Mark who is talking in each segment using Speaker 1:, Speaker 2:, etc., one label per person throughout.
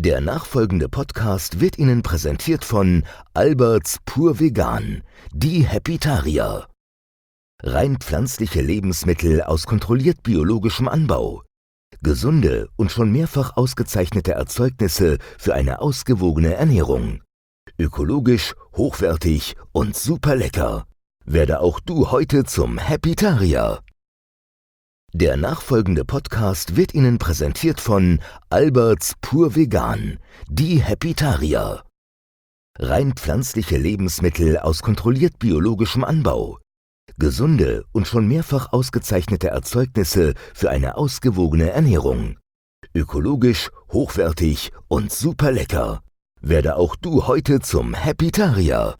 Speaker 1: Der nachfolgende Podcast wird Ihnen präsentiert von Alberts Pur Vegan, die Happytarier. Rein pflanzliche Lebensmittel aus kontrolliert biologischem Anbau. Gesunde und schon mehrfach ausgezeichnete Erzeugnisse für eine ausgewogene Ernährung. Ökologisch, hochwertig und super lecker. Werde auch du heute zum Happytarier. Der nachfolgende Podcast wird Ihnen präsentiert von Alberts Pur Vegan, die Happytarier. Rein pflanzliche Lebensmittel aus kontrolliert biologischem Anbau. Gesunde und schon mehrfach ausgezeichnete Erzeugnisse für eine ausgewogene Ernährung. Ökologisch, hochwertig und super lecker. Werde auch du heute zum Happytarier.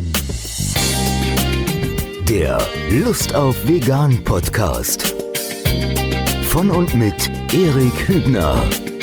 Speaker 1: Der Lust auf Vegan Podcast. Von und mit Erik Hübner.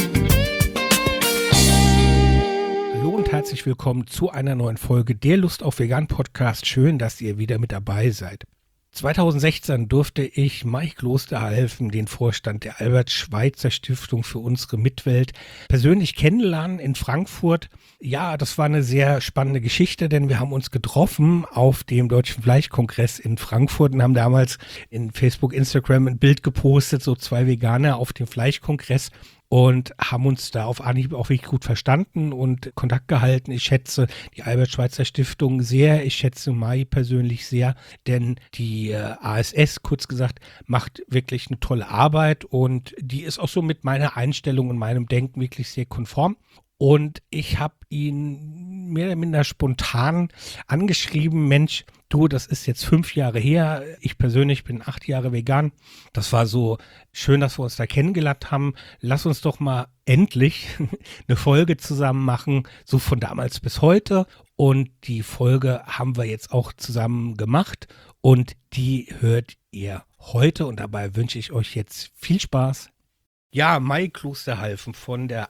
Speaker 2: Hallo und herzlich willkommen zu einer neuen Folge der Lust auf Vegan Podcast. Schön, dass ihr wieder mit dabei seid. 2016 durfte ich Mike Klosterhalfen, den Vorstand der Albert-Schweitzer-Stiftung für unsere Mitwelt, persönlich kennenlernen in Frankfurt. Ja, das war eine sehr spannende Geschichte, denn wir haben uns getroffen auf dem Deutschen Fleischkongress in Frankfurt und haben damals in Facebook, Instagram ein Bild gepostet, so zwei Veganer auf dem Fleischkongress. Und haben uns da auf Anhieb auch wirklich gut verstanden und Kontakt gehalten. Ich schätze die Albert-Schweitzer-Stiftung sehr, ich schätze Mai persönlich sehr, denn die ASS, kurz gesagt, macht wirklich eine tolle Arbeit und die ist auch so mit meiner Einstellung und meinem Denken wirklich sehr konform. Und ich habe ihn mehr oder minder spontan angeschrieben, Mensch, du, das ist jetzt 5 Jahre her, ich persönlich bin 8 Jahre vegan. Das war so schön, dass wir uns da kennengelernt haben. Lass uns doch mal endlich eine Folge zusammen machen, so von damals bis heute. Und die Folge haben wir jetzt auch zusammen gemacht und die hört ihr heute und dabei wünsche ich euch jetzt viel Spaß. Ja, Mai Klosterhalfen von der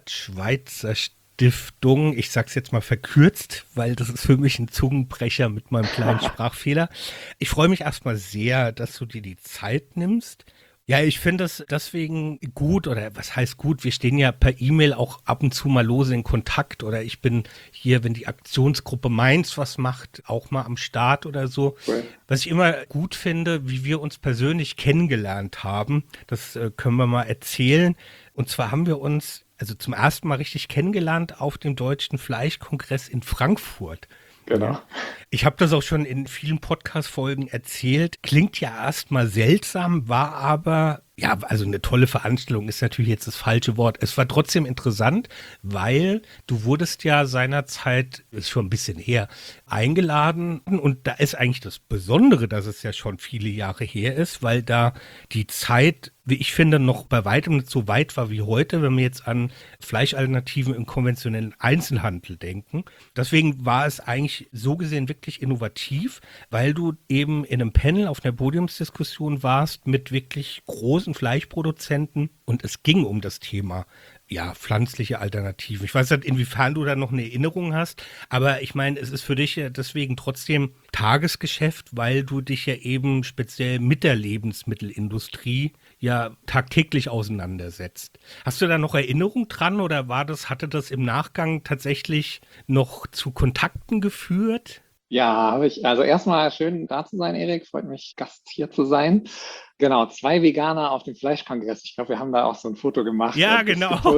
Speaker 2: Albert-Schweitzer-Stiftung. Ich sag's jetzt mal verkürzt, weil das ist für mich ein Zungenbrecher mit meinem kleinen Sprachfehler. Ich freue mich erstmal sehr, dass du dir die Zeit nimmst. Ja, ich finde es deswegen gut, oder was heißt gut, wir stehen ja per E-Mail auch ab und zu mal lose in Kontakt oder ich bin hier, wenn die Aktionsgruppe Mainz was macht, auch mal am Start oder so. Cool. Was ich immer gut finde, wie wir uns persönlich kennengelernt haben, das können wir mal erzählen. Und zwar haben wir uns also zum ersten Mal richtig kennengelernt auf dem Deutschen Fleischkongress in Frankfurt.
Speaker 3: Genau.
Speaker 2: Ich habe das auch schon in vielen Podcast-Folgen erzählt. Klingt ja erstmal seltsam, war aber, ja, also eine tolle Veranstaltung ist natürlich jetzt das falsche Wort. Es war trotzdem interessant, weil du wurdest ja seinerzeit, ist schon ein bisschen her, eingeladen. Und da ist eigentlich das Besondere, dass es ja schon viele Jahre her ist, weil da die Zeit, wie ich finde, noch bei weitem nicht so weit war wie heute, wenn wir jetzt an Fleischalternativen im konventionellen Einzelhandel denken. Deswegen war es eigentlich so gesehen wirklich innovativ, weil du eben in einem Panel auf einer Podiumsdiskussion warst mit wirklich großen Fleischproduzenten und es ging um das Thema, ja, pflanzliche Alternativen. Ich weiß nicht, inwiefern du da noch eine Erinnerung hast, aber ich meine, es ist für dich ja deswegen trotzdem Tagesgeschäft, weil du dich ja eben speziell mit der Lebensmittelindustrie ja tagtäglich auseinandersetzt. Hast du da noch Erinnerung dran oder hatte das im Nachgang tatsächlich noch zu Kontakten geführt?
Speaker 3: Ja, habe ich. Also erstmal schön da zu sein, Erik. Freut mich, Gast hier zu sein. Genau, 2 Veganer auf dem Fleischkongress. Ich glaube, wir haben da auch so ein Foto gemacht.
Speaker 2: Ja, genau.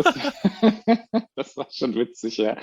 Speaker 3: Das war schon witzig, ja.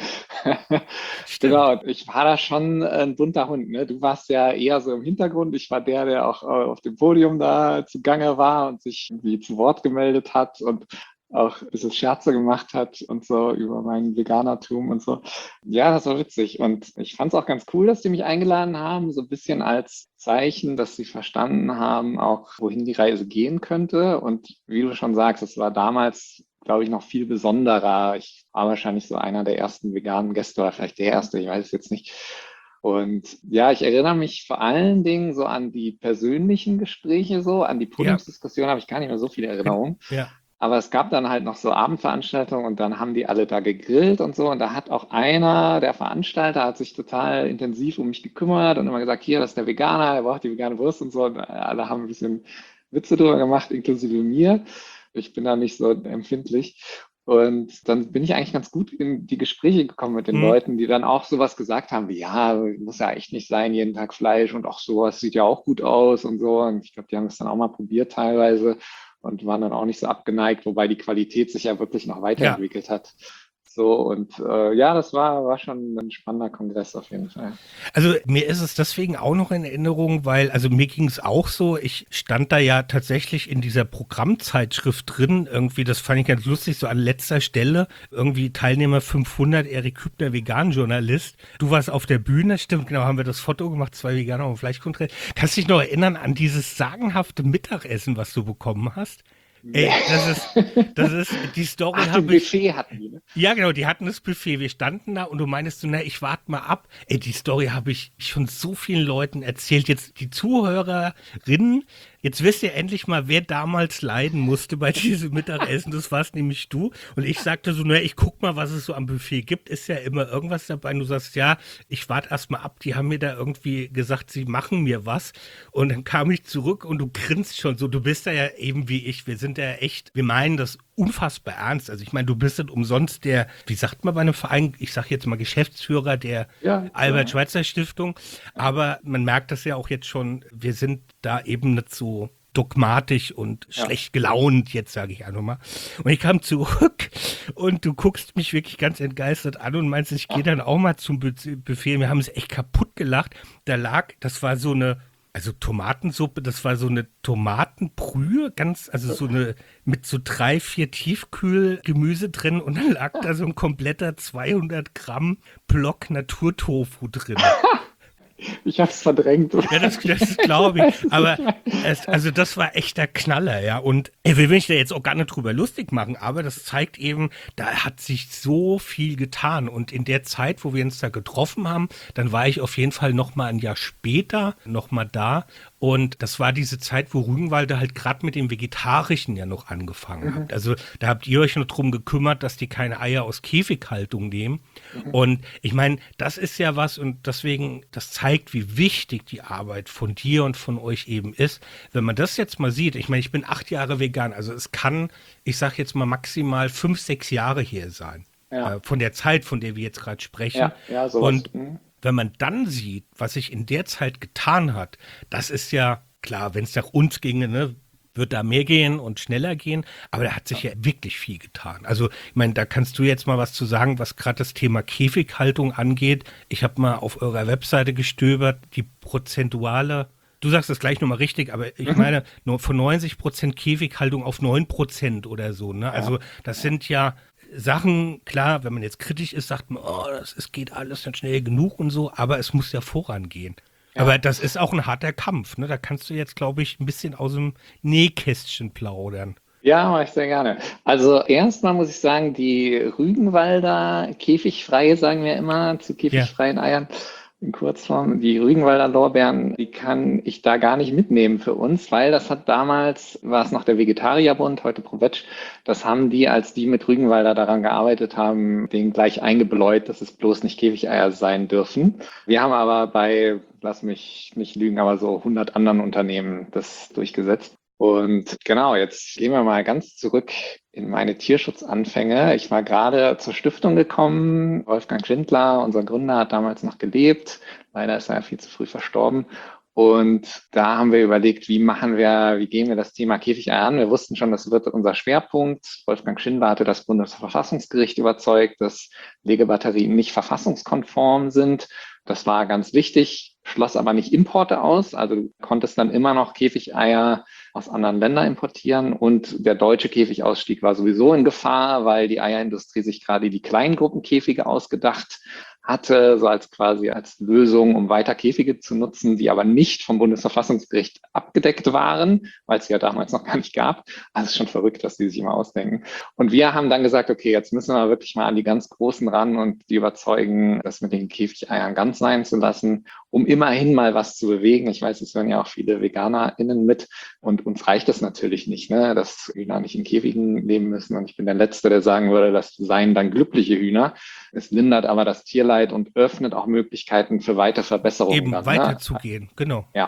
Speaker 3: Genau, ich war da schon ein bunter Hund, ne? Du warst ja eher so im Hintergrund. Ich war der auch auf dem Podium da zugange war und sich irgendwie zu Wort gemeldet hat und auch ein bisschen Scherze gemacht hat und so über mein Veganertum und so. Ja, das war witzig. Und ich fand es auch ganz cool, dass die mich eingeladen haben, so ein bisschen als Zeichen, dass sie verstanden haben, auch wohin die Reise gehen könnte. Und wie du schon sagst, es war damals, glaube ich, noch viel besonderer. Ich war wahrscheinlich so einer der ersten veganen Gäste oder vielleicht der erste, ich weiß es jetzt nicht. Und ja, ich erinnere mich vor allen Dingen so an die persönlichen Gespräche, so an die Podiumsdiskussion habe ich gar nicht mehr so viele Erinnerungen.
Speaker 2: Ja.
Speaker 3: Aber es gab dann halt noch so Abendveranstaltungen und dann haben die alle da gegrillt und so. Und da hat auch einer der Veranstalter hat sich total intensiv um mich gekümmert und immer gesagt, hier, das ist der Veganer, der braucht die vegane Wurst und so. Und alle haben ein bisschen Witze drüber gemacht, inklusive mir. Ich bin da nicht so empfindlich. Und dann bin ich eigentlich ganz gut in die Gespräche gekommen mit den Leuten, die dann auch sowas gesagt haben wie, ja, muss ja echt nicht sein, jeden Tag Fleisch und auch sowas sieht ja auch gut aus und so. Und ich glaube, die haben es dann auch mal probiert teilweise und waren dann auch nicht so abgeneigt, wobei die Qualität sich ja wirklich noch weiterentwickelt hat. So, und das war schon ein spannender Kongress auf jeden Fall.
Speaker 2: Also mir ist es deswegen auch noch in Erinnerung, weil, also mir ging es auch so, ich stand da ja tatsächlich in dieser Programmzeitschrift drin, irgendwie, das fand ich ganz lustig, so an letzter Stelle, irgendwie Teilnehmer 500, Erik Hübner, Vegan-Journalist. Du warst auf der Bühne, stimmt, genau, haben wir das Foto gemacht, 2 Veganer auf dem Fleischkongress. Kannst du dich noch erinnern an dieses sagenhafte Mittagessen, was du bekommen hast? Ey, das ist, die Story habe ich.
Speaker 3: Buffet hatten die, ne?
Speaker 2: Ja, genau, die hatten das Buffet. Wir standen da und du meinst so, na, ich warte mal ab. Ey, die Story habe ich schon so vielen Leuten erzählt. Jetzt die Zuhörerinnen, jetzt wisst ihr endlich mal, wer damals leiden musste bei diesem Mittagessen. Das warst nämlich du. Und ich sagte so, na, ich guck mal, was es so am Buffet gibt. Ist ja immer irgendwas dabei. Und du sagst, ja, ich warte erst mal ab. Die haben mir da irgendwie gesagt, sie machen mir was. Und dann kam ich zurück und du grinst schon so. Du bist da ja eben wie ich. Wir sind ja echt, wir meinen das unfassbar ernst. Also ich meine, du bist nicht umsonst der, wie sagt man bei einem Verein, ich sage jetzt mal Geschäftsführer der Albert-Schweitzer-Stiftung, aber man merkt das ja auch jetzt schon, wir sind da eben nicht so dogmatisch und schlecht gelaunt, jetzt sage ich einfach mal. Und ich kam zurück und du guckst mich wirklich ganz entgeistert an und meinst, ich gehe dann auch mal zum Buffet. Wir haben es echt kaputt gelacht. Da lag, das war so eine, also Tomatensuppe, das war so eine Tomatenbrühe, also so eine mit so 3, 4 Tiefkühlgemüse drin und dann lag da so ein kompletter 200 Gramm Block Naturtofu drin.
Speaker 3: Ich hab's verdrängt.
Speaker 2: Ja, das glaube ich. Aber also das war echter Knaller, ja. Und ich will mich da jetzt auch gar nicht drüber lustig machen, aber das zeigt eben, da hat sich so viel getan. Und in der Zeit, wo wir uns da getroffen haben, dann war ich auf jeden Fall noch mal ein Jahr später noch mal da. Und das war diese Zeit, wo Rügenwalder halt gerade mit dem Vegetarischen ja noch angefangen hat. Also da habt ihr euch noch drum gekümmert, dass die keine Eier aus Käfighaltung nehmen. Und ich meine, das ist ja was und deswegen, das zeigt, wie wichtig die Arbeit von dir und von euch eben ist. Wenn man das jetzt mal sieht, ich meine, ich bin 8 Jahre vegan, also es kann, ich sag jetzt mal maximal 5, 6 Jahre hier sein. Ja. Von der Zeit, von der wir jetzt gerade sprechen.
Speaker 3: Ja, sowas.
Speaker 2: Und wenn man dann sieht, was sich in der Zeit getan hat, das ist ja klar, wenn es nach uns ginge, ne, wird da mehr gehen und schneller gehen, aber da hat sich ja wirklich viel getan. Also ich meine, da kannst du jetzt mal was zu sagen, was gerade das Thema Käfighaltung angeht. Ich habe mal auf eurer Webseite gestöbert, die prozentuale, du sagst das gleich nochmal richtig, aber ich meine, nur von 90% Käfighaltung auf 9% oder so, ne? Also das sind ja Sachen, klar, wenn man jetzt kritisch ist, sagt man, oh, es geht alles nicht schnell genug und so, aber es muss ja vorangehen. Ja. Aber das ist auch ein harter Kampf, ne? Da kannst du jetzt, glaube ich, ein bisschen aus dem Nähkästchen plaudern.
Speaker 3: Ja, mache ich sehr gerne. Also erstmal muss ich sagen, die Rügenwalder Käfigfreie, sagen wir immer, zu käfigfreien Eiern in Kurzform, die Rügenwalder Lorbeeren, die kann ich da gar nicht mitnehmen für uns, weil das hat damals, war es noch der Vegetarierbund, heute Provetsch, das haben die, als die mit Rügenwalder daran gearbeitet haben, den gleich eingebläut, dass es bloß nicht Käfigeier sein dürfen. Wir haben aber bei, lass mich nicht lügen, aber so 100 anderen Unternehmen das durchgesetzt. Und genau, jetzt gehen wir mal ganz zurück in meine Tierschutzanfänge. Ich war gerade zur Stiftung gekommen. Wolfgang Schindler, unser Gründer, hat damals noch gelebt. Leider ist er ja viel zu früh verstorben. Und da haben wir überlegt, wie gehen wir das Thema Käfigeier an? Wir wussten schon, das wird unser Schwerpunkt. Wolfgang Schindler hatte das Bundesverfassungsgericht überzeugt, dass Legebatterien nicht verfassungskonform sind. Das war ganz wichtig, schloss aber nicht Importe aus. Also du konntest dann immer noch Käfigeier aus anderen Ländern importieren und der deutsche Käfigausstieg war sowieso in Gefahr, weil die Eierindustrie sich gerade die Kleingruppenkäfige ausgedacht hatte, so als Lösung, um weiter Käfige zu nutzen, die aber nicht vom Bundesverfassungsgericht abgedeckt waren, weil es ja damals noch gar nicht gab. Also es ist schon verrückt, dass die sich immer ausdenken. Und wir haben dann gesagt, okay, jetzt müssen wir wirklich mal an die ganz Großen ran und die überzeugen, das mit den Käfigeiern ganz sein zu lassen, um immerhin mal was zu bewegen. Ich weiß, es hören ja auch viele VeganerInnen mit und uns reicht das natürlich nicht, ne, dass Hühner nicht in Käfigen leben müssen. Und ich bin der Letzte, der sagen würde, das seien dann glückliche Hühner. Es lindert aber das Tierleid und öffnet auch Möglichkeiten für weitere Verbesserungen.
Speaker 2: Eben weiterzugehen, genau.
Speaker 3: Ja,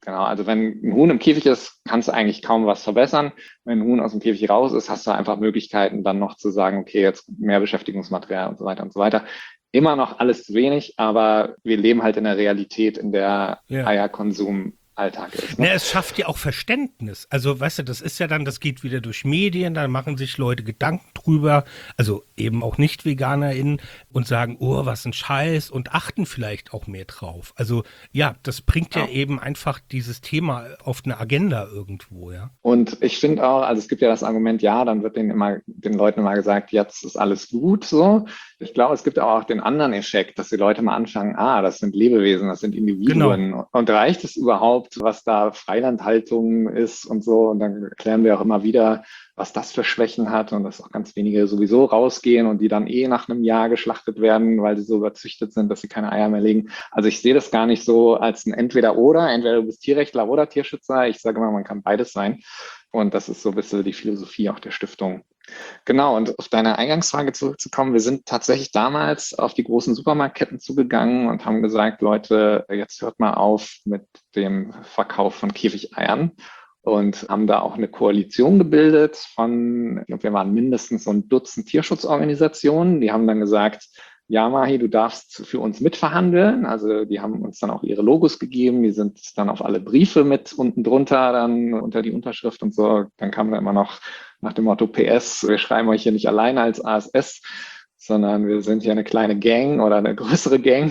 Speaker 3: Genau, also wenn ein Huhn im Käfig ist, kannst du eigentlich kaum was verbessern. Wenn ein Huhn aus dem Käfig raus ist, hast du einfach Möglichkeiten, dann noch zu sagen, okay, jetzt mehr Beschäftigungsmaterial und so weiter und so weiter. Immer noch alles zu wenig, aber wir leben halt in der Realität, in der Eierkonsum Alltag ist. Ne?
Speaker 2: Ja, es schafft ja auch Verständnis. Also, weißt du, das ist ja dann, das geht wieder durch Medien, da machen sich Leute Gedanken drüber, also eben auch Nicht-VeganerInnen und sagen, oh, was ein Scheiß und achten vielleicht auch mehr drauf. Also, ja, das bringt ja eben einfach dieses Thema auf eine Agenda irgendwo, ja.
Speaker 3: Und ich finde auch, also es gibt ja das Argument, ja, dann wird den Leuten immer gesagt, jetzt ist alles gut, so. Ich glaube, es gibt auch den anderen Effekt, dass die Leute mal anfangen, das sind Lebewesen, das sind Individuen. Genau. Und reicht es überhaupt, was da Freilandhaltung ist und so? Und dann erklären wir auch immer wieder, was das für Schwächen hat und dass auch ganz wenige sowieso rausgehen und die dann nach einem Jahr geschlachtet werden, weil sie so überzüchtet sind, dass sie keine Eier mehr legen. Also ich sehe das gar nicht so als ein Entweder-Oder. Entweder du bist Tierrechtler oder Tierschützer. Ich sage immer, man kann beides sein. Und das ist so ein bisschen die Philosophie auch der Stiftung. Genau, und auf deine Eingangsfrage zurückzukommen, wir sind tatsächlich damals auf die großen Supermarktketten zugegangen und haben gesagt, Leute, jetzt hört mal auf mit dem Verkauf von Käfigeiern und haben da auch eine Koalition gebildet von, ich glaube, wir waren mindestens so ein Dutzend Tierschutzorganisationen, die haben dann gesagt, ja, Mahi, du darfst für uns mitverhandeln. Also die haben uns dann auch ihre Logos gegeben. Die sind dann auf alle Briefe mit unten drunter, dann unter die Unterschrift und so. Dann kam da immer noch nach dem Motto PS, wir schreiben euch hier nicht alleine als ASS, sondern wir sind hier eine kleine Gang oder eine größere Gang.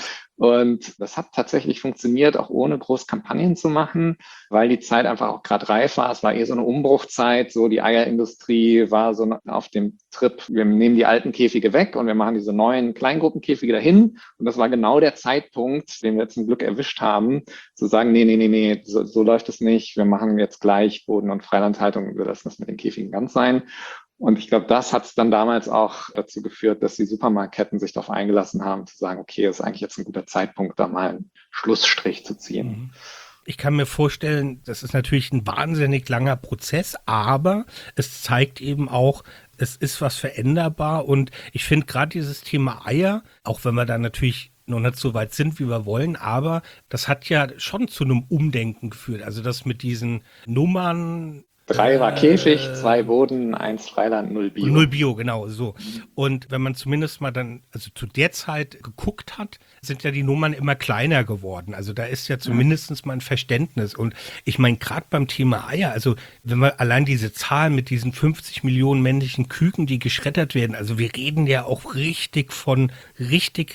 Speaker 3: Und das hat tatsächlich funktioniert, auch ohne groß Kampagnen zu machen, weil die Zeit einfach auch gerade reif war. Es war so eine Umbruchzeit, so die Eierindustrie war so auf dem Trip, wir nehmen die alten Käfige weg und wir machen diese neuen Kleingruppenkäfige dahin. Und das war genau der Zeitpunkt, den wir zum Glück erwischt haben, zu sagen, nee, so läuft es nicht. Wir machen jetzt gleich Boden- und Freilandhaltung und wir lassen das mit den Käfigen ganz sein. Und ich glaube, das hat es dann damals auch dazu geführt, dass die Supermarktketten sich darauf eingelassen haben, zu sagen, okay, das ist eigentlich jetzt ein guter Zeitpunkt, da mal einen Schlussstrich zu ziehen.
Speaker 2: Ich kann mir vorstellen, das ist natürlich ein wahnsinnig langer Prozess, aber es zeigt eben auch, es ist was veränderbar. Und ich finde gerade dieses Thema Eier, auch wenn wir da natürlich noch nicht so weit sind, wie wir wollen, aber das hat ja schon zu einem Umdenken geführt. Also das mit diesen Nummern,
Speaker 3: 3 war Käfig, 2 Boden, 1 Freiland, 0 Bio.
Speaker 2: 0 Bio, genau, so. Und wenn man zumindest mal dann, also zu der Zeit geguckt hat, sind ja die Nummern immer kleiner geworden. Also da ist ja zumindest mal ein Verständnis. Und ich meine, gerade beim Thema Eier, also wenn wir allein diese Zahl mit diesen 50 Millionen männlichen Küken, die geschreddert werden, also wir reden ja auch richtig von richtig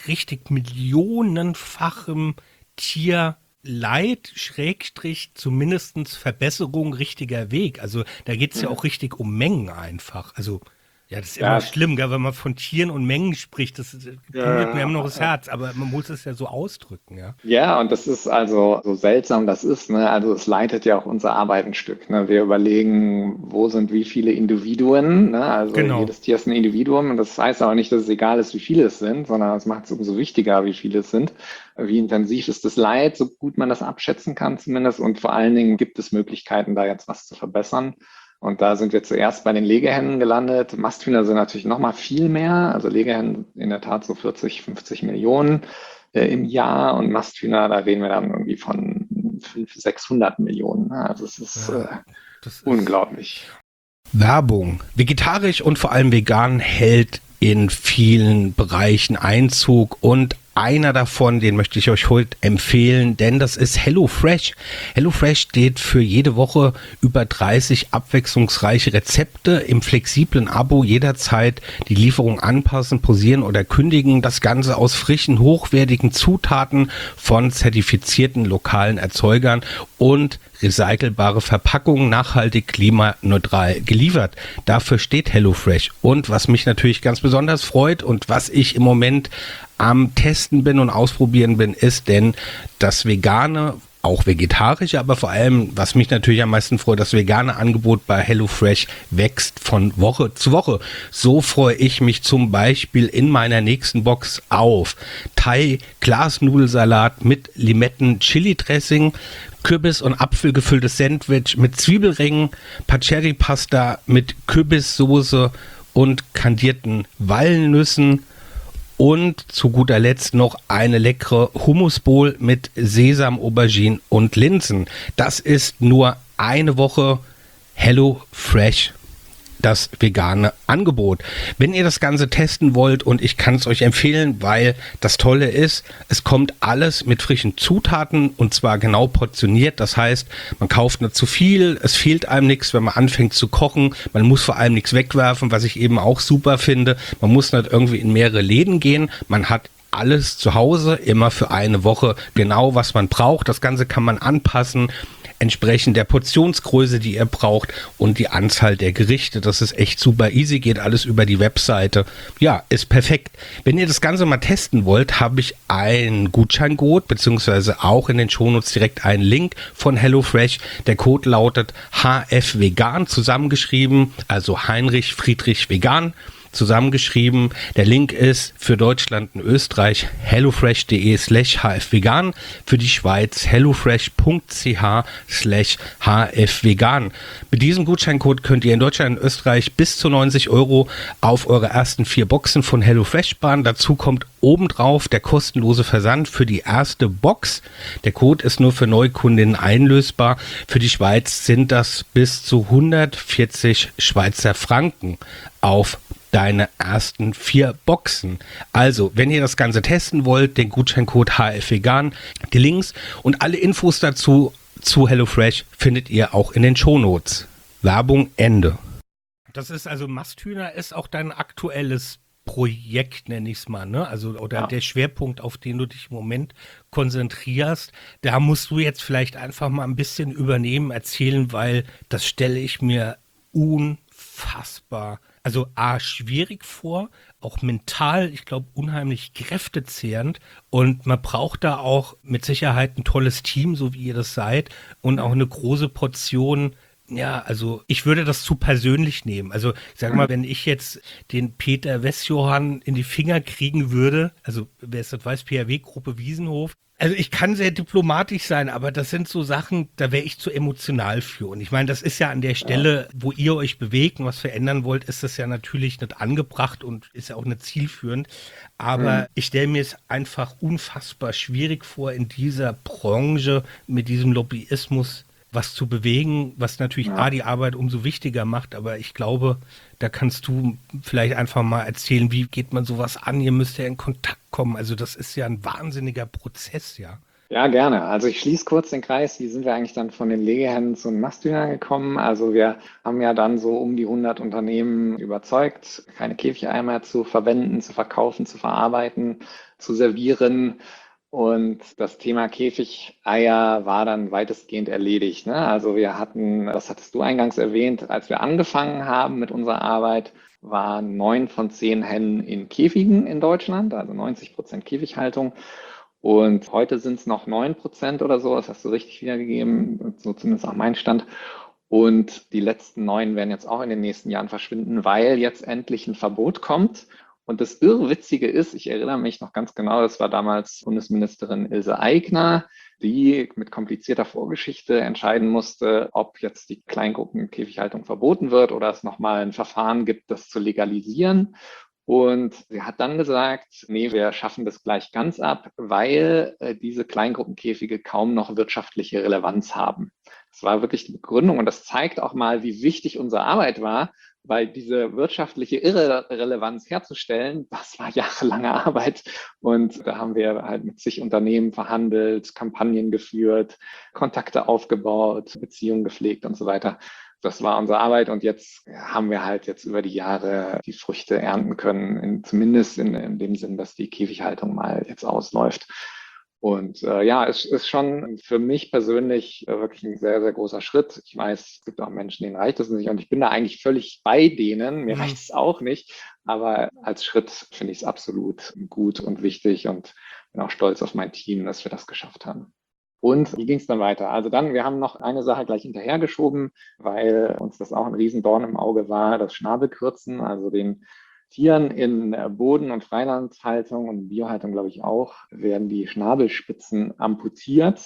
Speaker 2: millionenfachem Tierleid, zumindest Verbesserung, richtiger Weg. Also da geht es ja auch richtig um Mengen einfach. Also ja, das ist immer schlimm, gell, wenn man von Tieren und Mengen spricht. Das blutet mir immer noch das Herz, aber man muss es ja so ausdrücken, ja.
Speaker 3: Ja, und das ist also so seltsam das ist, ne? Also es leitet ja auch unsere Arbeit ein Stück. Ne? Wir überlegen, wo sind wie viele Individuen, ne? Also jedes Tier ist ein Individuum und das heißt aber nicht, dass es egal ist, wie viele es sind, sondern es macht es umso wichtiger, wie viele es sind. Wie intensiv ist das Leid, so gut man das abschätzen kann zumindest, und vor allen Dingen gibt es Möglichkeiten, da jetzt was zu verbessern. Und da sind wir zuerst bei den Legehennen gelandet. Masthühner sind natürlich noch mal viel mehr. Also Legehennen in der Tat so 40, 50 Millionen im Jahr. Und Masthühner, da reden wir dann irgendwie von 500, 600 Millionen. Also es ist, das ist unglaublich.
Speaker 2: Werbung. Vegetarisch und vor allem vegan hält in vielen Bereichen Einzug, und einer davon, den möchte ich euch heute empfehlen, denn das ist HelloFresh. HelloFresh steht für jede Woche über 30 abwechslungsreiche Rezepte im flexiblen Abo, jederzeit die Lieferung anpassen, pausieren oder kündigen. Das Ganze aus frischen, hochwertigen Zutaten von zertifizierten lokalen Erzeugern und recycelbare Verpackungen, nachhaltig, klimaneutral geliefert. Dafür steht HelloFresh. Und was mich natürlich ganz besonders freut und was ich im Moment am Testen bin und ausprobieren bin, ist denn das vegane, auch vegetarische, aber vor allem, was mich natürlich am meisten freut, das vegane Angebot bei HelloFresh wächst von Woche zu Woche. So freue ich mich zum Beispiel in meiner nächsten Box auf Thai-Glasnudelsalat mit Limetten-Chili-Dressing, Kürbis- und Apfel gefülltes Sandwich mit Zwiebelringen, Pacheri-Pasta mit Kürbissoße und kandierten Walnüssen Und zu guter Letzt noch eine leckere Hummusbowl mit Sesam, Aubergine und Linsen. Das ist nur eine Woche HelloFresh, das vegane Angebot. Wenn ihr das Ganze testen wollt, und ich kann es euch empfehlen, weil das Tolle ist, es kommt alles mit frischen Zutaten und zwar genau portioniert. Das heißt, man kauft nicht zu viel, es fehlt einem nichts, wenn man anfängt zu kochen. Man muss vor allem nichts wegwerfen, was ich eben auch super finde. Man muss nicht irgendwie in mehrere Läden gehen. Man hat alles zu Hause, immer für eine Woche genau, was man braucht. Das Ganze kann man anpassen, entsprechend der Portionsgröße, die ihr braucht und die Anzahl der Gerichte. Das ist echt super easy, geht alles über die Webseite. Ja, ist perfekt. Wenn ihr das Ganze mal testen wollt, habe ich einen Gutscheincode, beziehungsweise auch in den Shownotes direkt einen Link von HelloFresh. Der Code lautet HFVegan, zusammengeschrieben, also Heinrich Friedrich Vegan, zusammengeschrieben. Der Link ist für Deutschland und Österreich hellofresh.de/hfvegan, für die Schweiz hellofresh.ch/hfvegan. Mit diesem Gutscheincode könnt ihr in Deutschland und Österreich bis zu 90 € auf eure ersten 4 Boxen von HelloFresh sparen. Dazu kommt obendrauf der kostenlose Versand für die erste Box. Der Code ist nur für Neukundinnen einlösbar. Für die Schweiz sind das bis zu 140 Schweizer Franken auf deine ersten 4 Boxen. Also, wenn ihr das Ganze testen wollt, den Gutscheincode HFVegan, die Links und alle Infos dazu zu HelloFresh findet ihr auch in den Shownotes. Werbung Ende. Das ist also, Masthühner ist auch dein aktuelles Projekt, nenne ich es mal, ne? Also, oder der Schwerpunkt, auf den du dich im Moment konzentrierst. Da musst du jetzt vielleicht einfach mal ein bisschen übernehmen, erzählen, weil das stelle ich mir unfassbar, also A, schwierig vor, auch mental, ich glaube, unheimlich kräftezehrend, und man braucht da auch mit Sicherheit ein tolles Team, so wie ihr das seid, und auch eine große Portion. Ja, also ich würde das zu persönlich nehmen. Also ich sage mal, wenn ich jetzt den Peter Westjohann in die Finger kriegen würde, also wer es das weiß, PRW-Gruppe Wiesenhof, also ich kann sehr diplomatisch sein, aber das sind so Sachen, da wäre ich zu emotional für. Und ich meine, das ist ja an der Stelle, wo ihr euch bewegt und was verändern wollt, ist das ja natürlich nicht angebracht und ist ja auch nicht zielführend. Aber ich stelle mir es einfach unfassbar schwierig vor, in dieser Branche mit diesem Lobbyismus was zu bewegen, was natürlich A, die Arbeit umso wichtiger macht, aber ich glaube, da kannst du vielleicht einfach mal erzählen, wie geht man sowas an? Ihr müsst ja in Kontakt kommen, also das ist ja ein wahnsinniger Prozess, ja.
Speaker 3: Ja, gerne. Also ich schließe kurz den Kreis. Wie sind wir eigentlich dann von den Legehennen zu den Masthühnern gekommen? Also wir haben ja dann so um die 100 Unternehmen überzeugt, keine Käfigeimer zu verwenden, zu verkaufen, zu verarbeiten, zu servieren. Und das Thema Käfigeier war dann weitestgehend erledigt, ne? Also wir hatten, das hattest du eingangs erwähnt, als wir angefangen haben mit unserer Arbeit, waren 9 von 10 Hennen in Käfigen in Deutschland, also 90% Käfighaltung. Und heute sind es noch 9% oder so, das hast du richtig wiedergegeben, so zumindest auch mein Stand. Und die letzten 9 werden jetzt auch in den nächsten Jahren verschwinden, weil jetzt endlich ein Verbot kommt. Und das Irrwitzige ist, ich erinnere mich noch ganz genau, das war damals Bundesministerin Ilse Aigner, die mit komplizierter Vorgeschichte entscheiden musste, ob jetzt die Kleingruppenkäfighaltung verboten wird oder es nochmal ein Verfahren gibt, das zu legalisieren. Und sie hat dann gesagt, nee, wir schaffen das gleich ganz ab, weil diese Kleingruppenkäfige kaum noch wirtschaftliche Relevanz haben. Das war wirklich die Begründung, und das zeigt auch mal, wie wichtig unsere Arbeit war, weil diese wirtschaftliche Irrelevanz herzustellen, das war jahrelange Arbeit. Und da haben wir halt mit zig Unternehmen verhandelt, Kampagnen geführt, Kontakte aufgebaut, Beziehungen gepflegt und so weiter. Das war unsere Arbeit, und jetzt haben wir halt jetzt über die Jahre die Früchte ernten können, zumindest in dem Sinn, dass die Käfighaltung mal jetzt ausläuft. Und ja, es ist schon für mich persönlich wirklich ein sehr, sehr großer Schritt. Ich weiß, es gibt auch Menschen, denen reicht es nicht, und ich bin da eigentlich völlig bei denen. Mir reicht es auch nicht, aber als Schritt finde ich es absolut gut und wichtig und bin auch stolz auf mein Team, dass wir das geschafft haben. Und wie ging es dann weiter? Also dann, wir haben noch eine Sache gleich hinterhergeschoben, weil uns das auch ein Riesendorn im Auge war, das Schnabelkürzen, also den Tieren in Boden- und Freilandhaltung und Biohaltung, glaube ich auch, werden die Schnabelspitzen amputiert.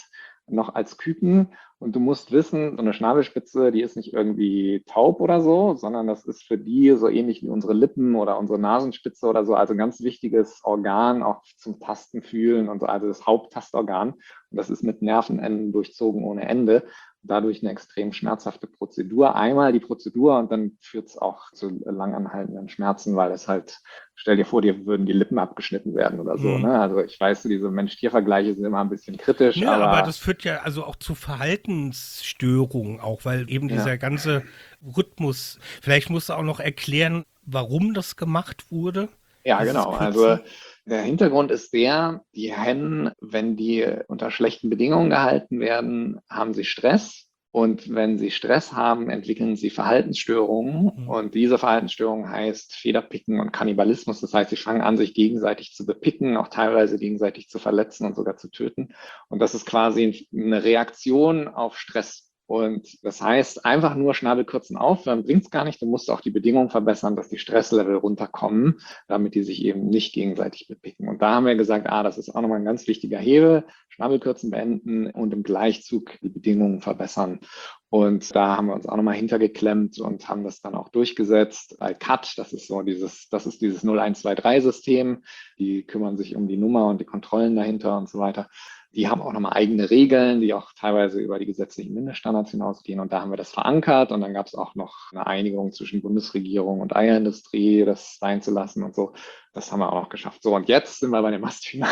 Speaker 3: noch als Küken. Und du musst wissen, so eine Schnabelspitze, die ist nicht irgendwie taub oder so, sondern das ist für die so ähnlich wie unsere Lippen oder unsere Nasenspitze oder so, also ein ganz wichtiges Organ, auch zum Tasten, Fühlen und so, also das Haupttastorgan. Und das ist mit Nervenenden durchzogen ohne Ende. Dadurch eine extrem schmerzhafte Prozedur. Einmal die Prozedur und dann führt es auch zu langanhaltenden Schmerzen, weil es halt, stell dir vor, dir würden die Lippen abgeschnitten werden oder so. Ne? Also ich weiß, diese Mensch-Tier-Vergleiche sind immer ein bisschen kritisch.
Speaker 2: Nö, aber das führt ja also auch zu Verhaltensstörungen auch, weil eben dieser ganze Rhythmus, vielleicht musst du auch noch erklären, warum das gemacht wurde.
Speaker 3: Ja, genau. Also der Hintergrund ist der, die Hennen, wenn die unter schlechten Bedingungen gehalten werden, haben sie Stress. Und wenn sie Stress haben, entwickeln sie Verhaltensstörungen. Und diese Verhaltensstörung heißt Federpicken und Kannibalismus. Das heißt, sie fangen an, sich gegenseitig zu bepicken, auch teilweise gegenseitig zu verletzen und sogar zu töten. Und das ist quasi eine Reaktion auf Stress. Und das heißt, einfach nur Schnabelkürzen aufhören bringt es gar nicht. Du musst auch die Bedingungen verbessern, dass die Stresslevel runterkommen, damit die sich eben nicht gegenseitig bepicken. Und da haben wir gesagt, das ist auch nochmal ein ganz wichtiger Hebel. Schnabelkürzen beenden und im Gleichzug die Bedingungen verbessern. Und da haben wir uns auch nochmal hintergeklemmt und haben das dann auch durchgesetzt. Bei CAT, das ist dieses 0123-System. Die kümmern sich um die Nummer und die Kontrollen dahinter und so weiter. Die haben auch nochmal eigene Regeln, die auch teilweise über die gesetzlichen Mindeststandards hinausgehen. Und da haben wir das verankert. Und dann gab es auch noch eine Einigung zwischen Bundesregierung und Eierindustrie, das sein zu lassen und so. Das haben wir auch noch geschafft. So, und jetzt sind wir bei den Masthühnern.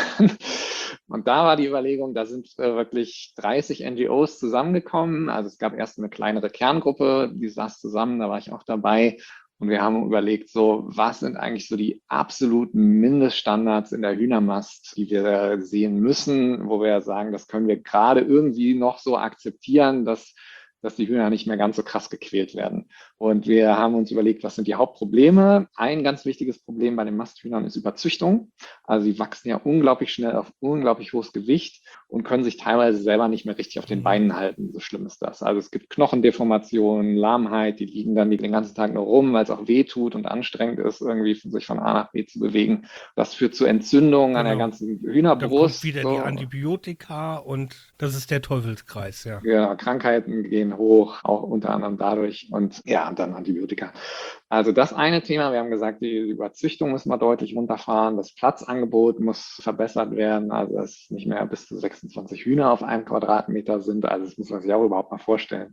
Speaker 3: Und da war die Überlegung, da sind wirklich 30 NGOs zusammengekommen. Also es gab erst eine kleinere Kerngruppe, die saß zusammen, da war ich auch dabei. Und wir haben überlegt, so, was sind eigentlich so die absoluten Mindeststandards in der Hühnermast, die wir sehen müssen, wo wir sagen, das können wir gerade irgendwie noch so akzeptieren, dass die Hühner nicht mehr ganz so krass gequält werden. Und wir haben uns überlegt, was sind die Hauptprobleme? Ein ganz wichtiges Problem bei den Masthühnern ist Überzüchtung. Also sie wachsen ja unglaublich schnell auf unglaublich hohes Gewicht und können sich teilweise selber nicht mehr richtig auf den Beinen halten. So schlimm ist das. Also es gibt Knochendeformationen, Lahmheit, die liegen dann den ganzen Tag nur rum, weil es auch weh tut und anstrengend ist, irgendwie sich von A nach B zu bewegen. Das führt zu Entzündungen an der ganzen Hühnerbrust.
Speaker 2: Dann kommt wieder die Antibiotika und das ist der Teufelskreis, ja.
Speaker 3: Ja, Krankheiten gehen hoch, auch unter anderem dadurch und dann Antibiotika. Also das eine Thema, wir haben gesagt, die Überzüchtung müssen wir deutlich runterfahren, das Platzangebot muss verbessert werden, also dass nicht mehr bis zu 26 Hühner auf einem Quadratmeter sind, also das muss man sich auch überhaupt mal vorstellen.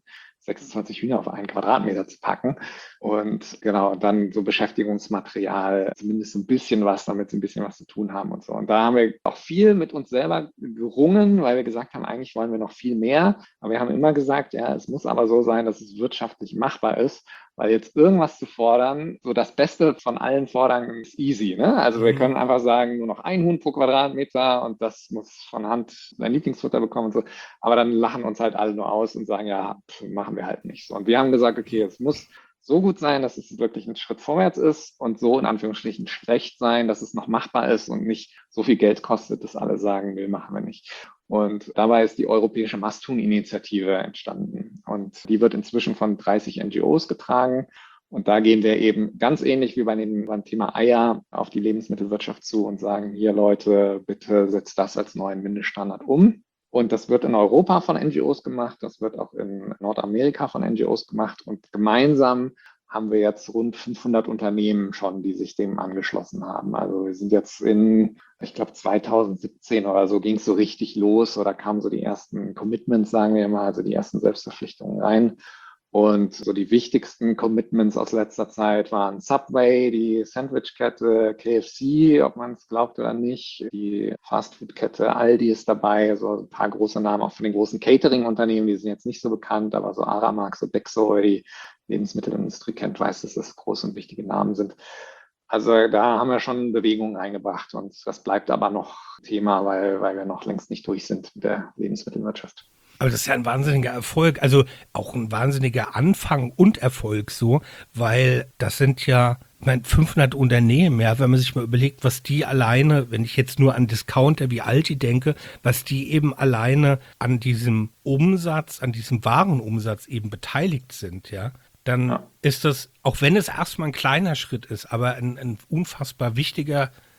Speaker 3: 26 Hühner auf einen Quadratmeter zu packen und genau, dann so Beschäftigungsmaterial, zumindest ein bisschen was, damit sie ein bisschen was zu tun haben und so. Und da haben wir auch viel mit uns selber gerungen, weil wir gesagt haben, eigentlich wollen wir noch viel mehr. Aber wir haben immer gesagt, es muss aber so sein, dass es wirtschaftlich machbar ist, weil jetzt irgendwas zu fordern, so das Beste von allen fordern, ist easy. Ne? Also wir können einfach sagen, nur noch ein Huhn pro Quadratmeter und das muss von Hand sein Lieblingsfutter bekommen und so. Aber dann lachen uns halt alle nur aus und sagen, machen wir halt nicht so. Und wir haben gesagt, okay, es muss so gut sein, dass es wirklich ein Schritt vorwärts ist und so in Anführungsstrichen schlecht sein, dass es noch machbar ist und nicht so viel Geld kostet, dass alle sagen, nee, machen wir nicht. Und dabei ist die Europäische Masthuhn-Initiative entstanden. Und die wird inzwischen von 30 NGOs getragen. Und da gehen wir eben ganz ähnlich wie beim Thema Eier auf die Lebensmittelwirtschaft zu und sagen, hier Leute, bitte setzt das als neuen Mindeststandard um. Und das wird in Europa von NGOs gemacht, das wird auch in Nordamerika von NGOs gemacht. Und gemeinsam haben wir jetzt rund 500 Unternehmen schon, die sich dem angeschlossen haben. Also wir sind jetzt ich glaube 2017 oder so ging es so richtig los oder kamen so die ersten Commitments, sagen wir mal, also die ersten Selbstverpflichtungen rein. Und so die wichtigsten Commitments aus letzter Zeit waren Subway, die Sandwichkette, KFC, ob man es glaubt oder nicht, die Fastfood-Kette Aldi ist dabei, so ein paar große Namen auch von den großen Catering-Unternehmen, die sind jetzt nicht so bekannt, aber so Aramark, so Bexo, die Lebensmittelindustrie kennt, weiß, dass das große und wichtige Namen sind. Also da haben wir schon Bewegungen reingebracht und das bleibt aber noch Thema, weil wir noch längst nicht durch sind mit der Lebensmittelwirtschaft.
Speaker 2: Aber das ist ja ein wahnsinniger Erfolg, also auch ein wahnsinniger Anfang und Erfolg so, weil das sind ja, ich meine, 500 Unternehmen, ja, wenn man sich mal überlegt, was die alleine, wenn ich jetzt nur an Discounter wie Aldi denke, was die eben alleine an diesem Umsatz, an diesem Warenumsatz eben beteiligt sind, ja, dann ist das, auch wenn es erstmal ein kleiner Schritt ist, aber ein unfassbar wichtiger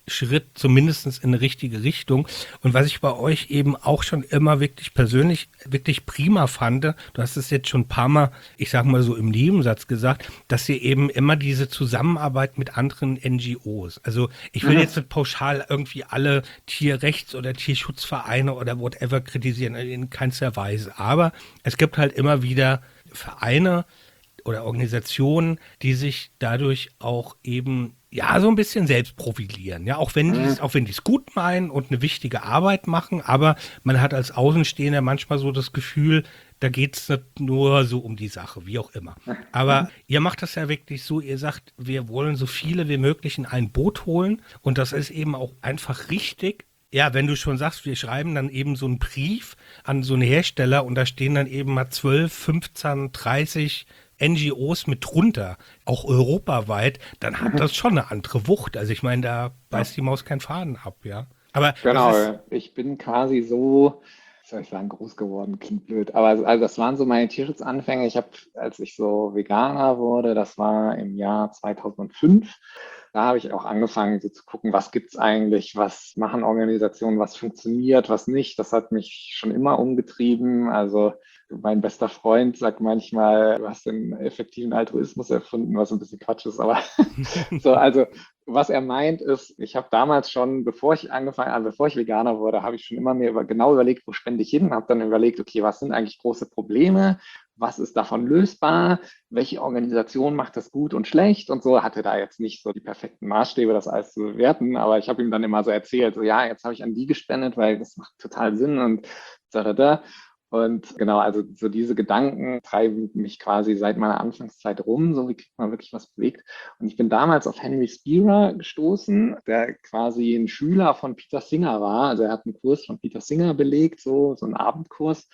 Speaker 2: Schritt zumindest in eine richtige Richtung. Und was ich bei euch eben auch schon immer wirklich persönlich wirklich prima fand, du hast es jetzt schon ein paar Mal, ich sag mal so im Nebensatz gesagt, dass ihr eben immer diese Zusammenarbeit mit anderen NGOs, also ich will jetzt nicht pauschal irgendwie alle Tierrechts- oder Tierschutzvereine oder whatever kritisieren, in keinster Weise, aber es gibt halt immer wieder Vereine oder Organisationen, die sich dadurch auch eben ja so ein bisschen selbst profilieren. Ja, auch wenn die es gut meinen und eine wichtige Arbeit machen, aber man hat als Außenstehender manchmal so das Gefühl, da geht es nicht nur so um die Sache, wie auch immer. Aber ihr macht das ja wirklich so, ihr sagt, wir wollen so viele wie möglich in ein Boot holen und das ist eben auch einfach richtig. Ja, wenn du schon sagst, wir schreiben dann eben so einen Brief an so einen Hersteller und da stehen dann eben mal 12, 15, 30 NGOs mit drunter, auch europaweit, dann hat das schon eine andere Wucht. Also ich meine, da beißt die Maus keinen Faden ab, ja. Aber
Speaker 3: Genau, ich bin quasi so, was soll ich sagen, groß geworden, klingt blöd, aber also das waren so meine Tierschutzanfänge. Ich habe, als ich so Veganer wurde, das war im Jahr 2005, da habe ich auch angefangen so zu gucken, was gibt's eigentlich, was machen Organisationen, was funktioniert, was nicht. Das hat mich schon immer umgetrieben. Also mein bester Freund sagt manchmal, du hast den effektiven Altruismus erfunden, was ein bisschen Quatsch ist, aber so, also was er meint ist, ich habe damals schon, bevor ich Veganer wurde, habe ich schon immer mir genau überlegt, wo spende ich hin, habe dann überlegt, okay, was sind eigentlich große Probleme, was ist davon lösbar, welche Organisation macht das gut und schlecht und so, hatte da jetzt nicht so die perfekten Maßstäbe, das alles zu bewerten, aber ich habe ihm dann immer so erzählt, so ja, jetzt habe ich an die gespendet, weil das macht total Sinn und da. Und genau, also so diese Gedanken treiben mich quasi seit meiner Anfangszeit rum, so wie kriegt man wirklich was bewegt. Und ich bin damals auf Henry Spira gestoßen, der quasi ein Schüler von Peter Singer war. Also er hat einen Kurs von Peter Singer belegt, so einen Abendkurs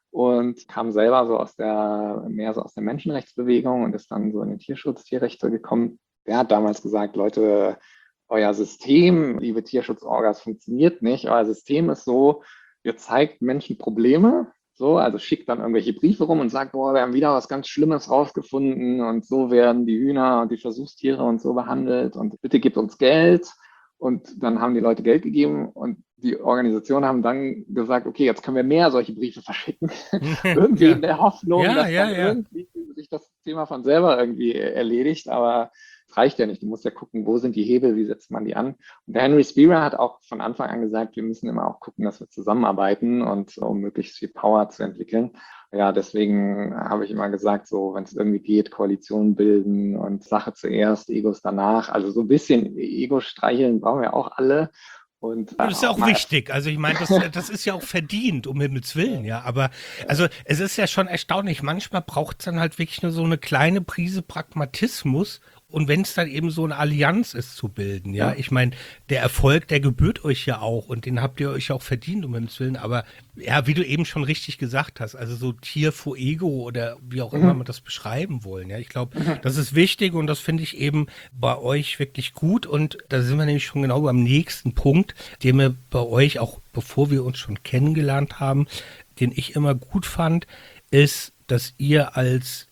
Speaker 3: und kam selber so mehr so aus der Menschenrechtsbewegung und ist dann so in den Tierschutz, Tierrechte gekommen. Der hat damals gesagt, Leute, euer System, liebe Tierschutzorgas, funktioniert nicht. Euer System ist so, ihr zeigt Menschen Probleme, so, also schickt dann irgendwelche Briefe rum und sagt, boah, wir haben wieder was ganz Schlimmes rausgefunden und so werden die Hühner und die Versuchstiere und so behandelt und bitte gebt uns Geld. Und dann haben die Leute Geld gegeben und die Organisationen haben dann gesagt, okay, jetzt können wir mehr solche Briefe verschicken. Irgendwie in der Hoffnung, dass dann irgendwie sich das Thema von selber irgendwie erledigt, aber es reicht ja nicht. Du musst ja gucken, wo sind die Hebel, wie setzt man die an. Und der Henry Spira hat auch von Anfang an gesagt, wir müssen immer auch gucken, dass wir zusammenarbeiten und um möglichst viel Power zu entwickeln. Ja, deswegen habe ich immer gesagt, so, wenn es irgendwie geht, Koalitionen bilden und Sache zuerst, Egos danach. Also so ein bisschen Ego streicheln brauchen wir auch alle. Und
Speaker 2: das ist ja auch wichtig. Also ich meine, das ist ja auch verdient, um Himmels Willen, ja. Aber also es ist ja schon erstaunlich. Manchmal braucht es dann halt wirklich nur so eine kleine Prise Pragmatismus. Und wenn es dann eben so eine Allianz ist zu bilden, ja. Ich meine, der Erfolg, der gebührt euch ja auch und den habt ihr euch auch verdient, um Himmels Willen. Aber ja, wie du eben schon richtig gesagt hast, also so Tier vor Ego oder wie auch immer man das beschreiben wollen, ja. Ich glaube, das ist wichtig und das finde ich eben bei euch wirklich gut. Und da sind wir nämlich schon genau beim nächsten Punkt, den wir bei euch auch, bevor wir uns schon kennengelernt haben, den ich immer gut fand, ist, dass ihr als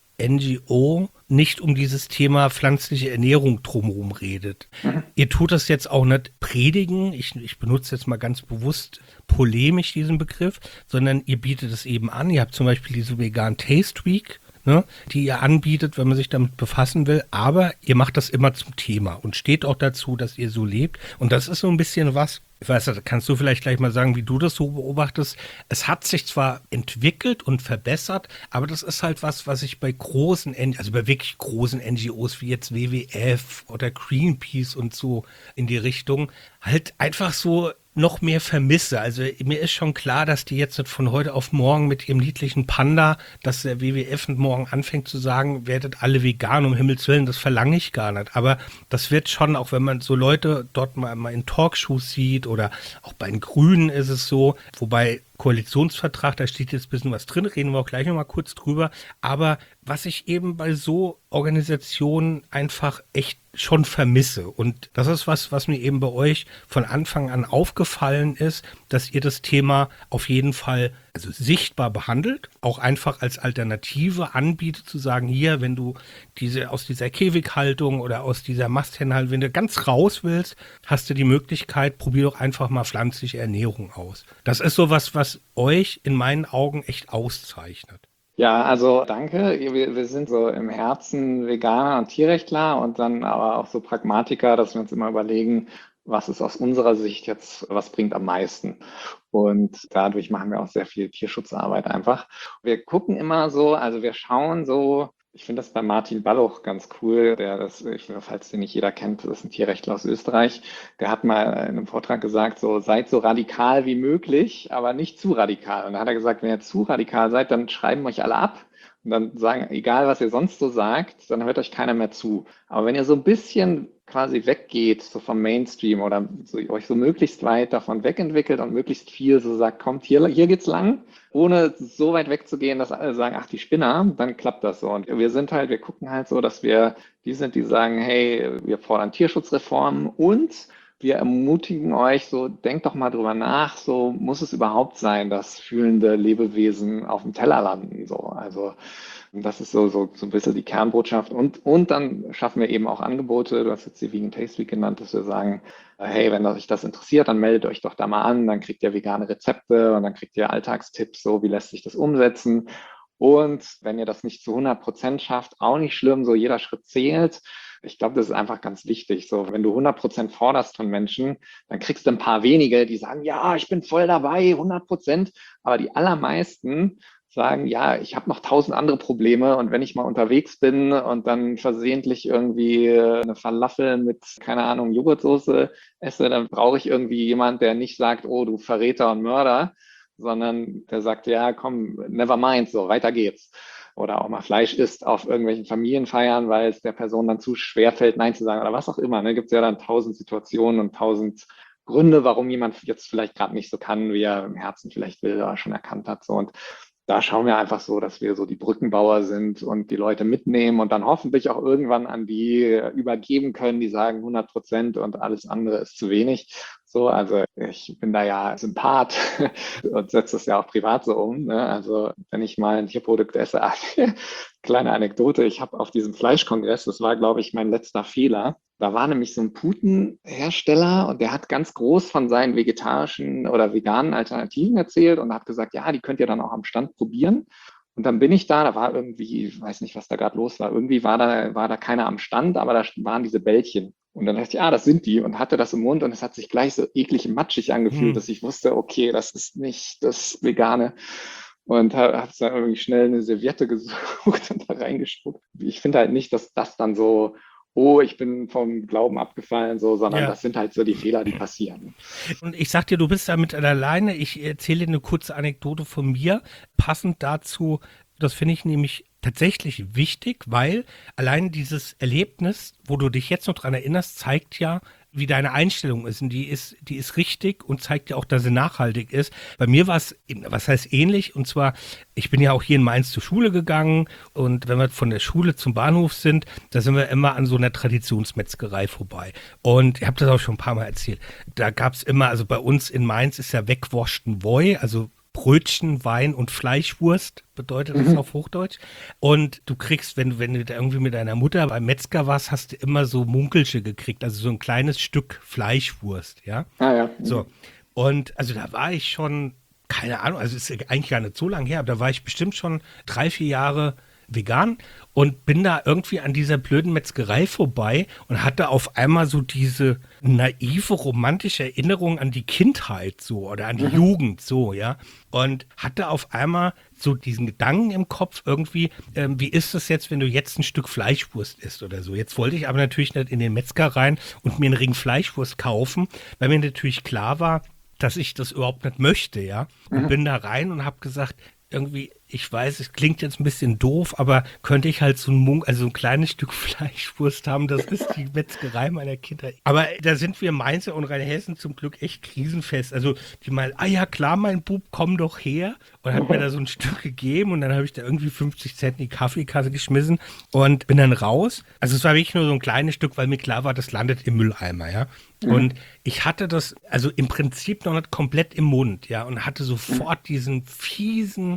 Speaker 2: NGO nicht um dieses Thema pflanzliche Ernährung drumherum redet. Ihr tut das jetzt auch nicht predigen, ich benutze jetzt mal ganz bewusst polemisch diesen Begriff, sondern ihr bietet es eben an. Ihr habt zum Beispiel diese Vegan Taste Week, ne, die ihr anbietet, wenn man sich damit befassen will, aber ihr macht das immer zum Thema und steht auch dazu, dass ihr so lebt. Und das ist so ein bisschen was, ich weiß nicht, kannst du vielleicht gleich mal sagen, wie du das so beobachtest? Es hat sich zwar entwickelt und verbessert, aber das ist halt was ich bei großen, also bei wirklich großen NGOs wie jetzt WWF oder Greenpeace und so in die Richtung, halt einfach so noch mehr vermisse. Also mir ist schon klar, dass die jetzt nicht von heute auf morgen mit ihrem niedlichen Panda, dass der WWF morgen anfängt zu sagen, werdet alle vegan, um Himmels Willen, das verlange ich gar nicht. Aber das wird schon, auch wenn man so Leute dort mal in Talkshows sieht oder auch bei den Grünen ist es so, wobei Koalitionsvertrag, da steht jetzt ein bisschen was drin, reden wir auch gleich nochmal kurz drüber. Aber was ich eben bei so Organisationen einfach echt schon vermisse. Und das ist was mir eben bei euch von Anfang an aufgefallen ist, dass ihr das Thema auf jeden Fall also sichtbar behandelt, auch einfach als Alternative anbietet, zu sagen, hier, wenn du aus dieser Käfighaltung oder aus dieser Masthennenhaltung, wenn du ganz raus willst, hast du die Möglichkeit, probier doch einfach mal pflanzliche Ernährung aus. Das ist sowas, was euch in meinen Augen echt auszeichnet.
Speaker 3: Ja, also danke. Wir sind so im Herzen Veganer und Tierrechtler und dann aber auch so Pragmatiker, dass wir uns immer überlegen, was ist aus unserer Sicht jetzt, was bringt am meisten? Und dadurch machen wir auch sehr viel Tierschutzarbeit einfach. Wir gucken immer so, also wir schauen so, ich finde das bei Martin Balluch ganz cool, falls den nicht jeder kennt, das ist ein Tierrechtler aus Österreich, der hat mal in einem Vortrag gesagt, so seid so radikal wie möglich, aber nicht zu radikal. Und da hat er gesagt, wenn ihr zu radikal seid, dann schreiben euch alle ab. Und dann sagen, egal was ihr sonst so sagt, dann hört euch keiner mehr zu. Aber wenn ihr so ein bisschen quasi weggeht, so vom Mainstream oder so, euch so möglichst weit davon wegentwickelt und möglichst viel so sagt, kommt, hier geht's lang, ohne so weit wegzugehen, dass alle sagen, ach, die Spinner, dann klappt das so. Und wir gucken halt so, dass wir die sind, die sagen, hey, wir fordern Tierschutzreformen und wir ermutigen euch, so denkt doch mal drüber nach, so muss es überhaupt sein, dass fühlende Lebewesen auf dem Teller landen. So. Also das ist so ein bisschen die Kernbotschaft. Und dann schaffen wir eben auch Angebote, du hast jetzt die Vegan Taste Week genannt, dass wir sagen, hey, wenn euch das interessiert, dann meldet euch doch da mal an, dann kriegt ihr vegane Rezepte und dann kriegt ihr Alltagstipps, so wie lässt sich das umsetzen. Und wenn ihr das nicht zu 100% schafft, auch nicht schlimm, so jeder Schritt zählt. Ich glaube, das ist einfach ganz wichtig. So, wenn du 100% forderst von Menschen, dann kriegst du ein paar wenige, die sagen, ja, ich bin voll dabei, 100%. Aber die allermeisten sagen, ja, ich habe noch 1000 andere Probleme und wenn ich mal unterwegs bin und dann versehentlich irgendwie eine Falafel mit, keine Ahnung, Joghurtsoße esse, dann brauche ich irgendwie jemand, der nicht sagt, oh, du Verräter und Mörder, sondern der sagt, ja, komm, never mind, so, weiter geht's. Oder auch mal Fleisch isst auf irgendwelchen Familienfeiern, weil es der Person dann zu schwer fällt, Nein zu sagen oder was auch immer. Ne? Gibt es ja dann 1000 Situationen und 1000 Gründe, warum jemand jetzt vielleicht gerade nicht so kann, wie er im Herzen vielleicht will oder schon erkannt hat. So. Und da schauen wir einfach so, dass wir so die Brückenbauer sind und die Leute mitnehmen und dann hoffentlich auch irgendwann an die übergeben können, die sagen 100% und alles andere ist zu wenig. So, also ich bin da ja Sympath und setze das ja auch privat so um. Ne? Also wenn ich mal ein Tierprodukt esse, kleine Anekdote, ich habe auf diesem Fleischkongress, das war, glaube ich, mein letzter Fehler, da war nämlich so ein Putenhersteller und der hat ganz groß von seinen vegetarischen oder veganen Alternativen erzählt und hat gesagt, ja, die könnt ihr dann auch am Stand probieren. Und dann bin ich da war irgendwie, ich weiß nicht, was da gerade los war, irgendwie war da keiner am Stand, aber da waren diese Bällchen. Und dann dachte ich, das sind die und hatte das im Mund und es hat sich gleich so eklig matschig angefühlt, dass ich wusste, okay, das ist nicht das Vegane. Und habe dann irgendwie schnell eine Serviette gesucht und da reingespuckt. Ich finde halt nicht, dass das dann so, oh, ich bin vom Glauben abgefallen, so, sondern das sind halt so die Fehler, die passieren.
Speaker 2: Und ich sag dir, du bist damit alleine. Ich erzähle dir eine kurze Anekdote von mir, passend dazu. Das finde ich nämlich tatsächlich wichtig, weil allein dieses Erlebnis, wo du dich jetzt noch dran erinnerst, zeigt ja, wie deine Einstellung ist. Und die ist richtig und zeigt ja auch, dass sie nachhaltig ist. Bei mir war es, was heißt ähnlich? Und zwar, ich bin ja auch hier in Mainz zur Schule gegangen und wenn wir von der Schule zum Bahnhof sind, da sind wir immer an so einer Traditionsmetzgerei vorbei. Und ich habe das auch schon ein paar Mal erzählt. Da gab es immer, also bei uns in Mainz ist ja Wegwurschten Woi, also Brötchen, Wein und Fleischwurst, bedeutet das auf Hochdeutsch. Und du kriegst, wenn du da irgendwie mit deiner Mutter beim Metzger warst, hast du immer so Munkelsche gekriegt, also so ein kleines Stück Fleischwurst, ja.
Speaker 3: Ja.
Speaker 2: So. Und also da war ich schon, keine Ahnung, also ist eigentlich gar nicht so lange her, aber da war ich bestimmt schon 3-4 Jahre vegan und bin da irgendwie an dieser blöden Metzgerei vorbei und hatte auf einmal so diese naive, romantische Erinnerung an die Kindheit so oder an die Jugend so, ja. Und hatte auf einmal so diesen Gedanken im Kopf irgendwie, wie ist es jetzt, wenn du jetzt ein Stück Fleischwurst isst oder so. Jetzt wollte ich aber natürlich nicht in den Metzger rein und mir einen Ring Fleischwurst kaufen, weil mir natürlich klar war, dass ich das überhaupt nicht möchte, ja. Und bin da rein und habe gesagt, irgendwie, ich weiß, es klingt jetzt ein bisschen doof, aber könnte ich halt so ein kleines Stück Fleischwurst haben, das ist die Metzgerei meiner Kindheit. Aber da sind wir Mainzer und Rheinhessen zum Glück echt krisenfest. Also die meinen, ja klar, mein Bub, komm doch her. Und hat mir da so ein Stück gegeben und dann habe ich da irgendwie 50 Cent in die Kaffeekasse geschmissen und bin dann raus. Also es war wirklich nur so ein kleines Stück, weil mir klar war, das landet im Mülleimer, ja. Und ich hatte das, also im Prinzip noch nicht komplett im Mund, ja, und hatte sofort diesen fiesen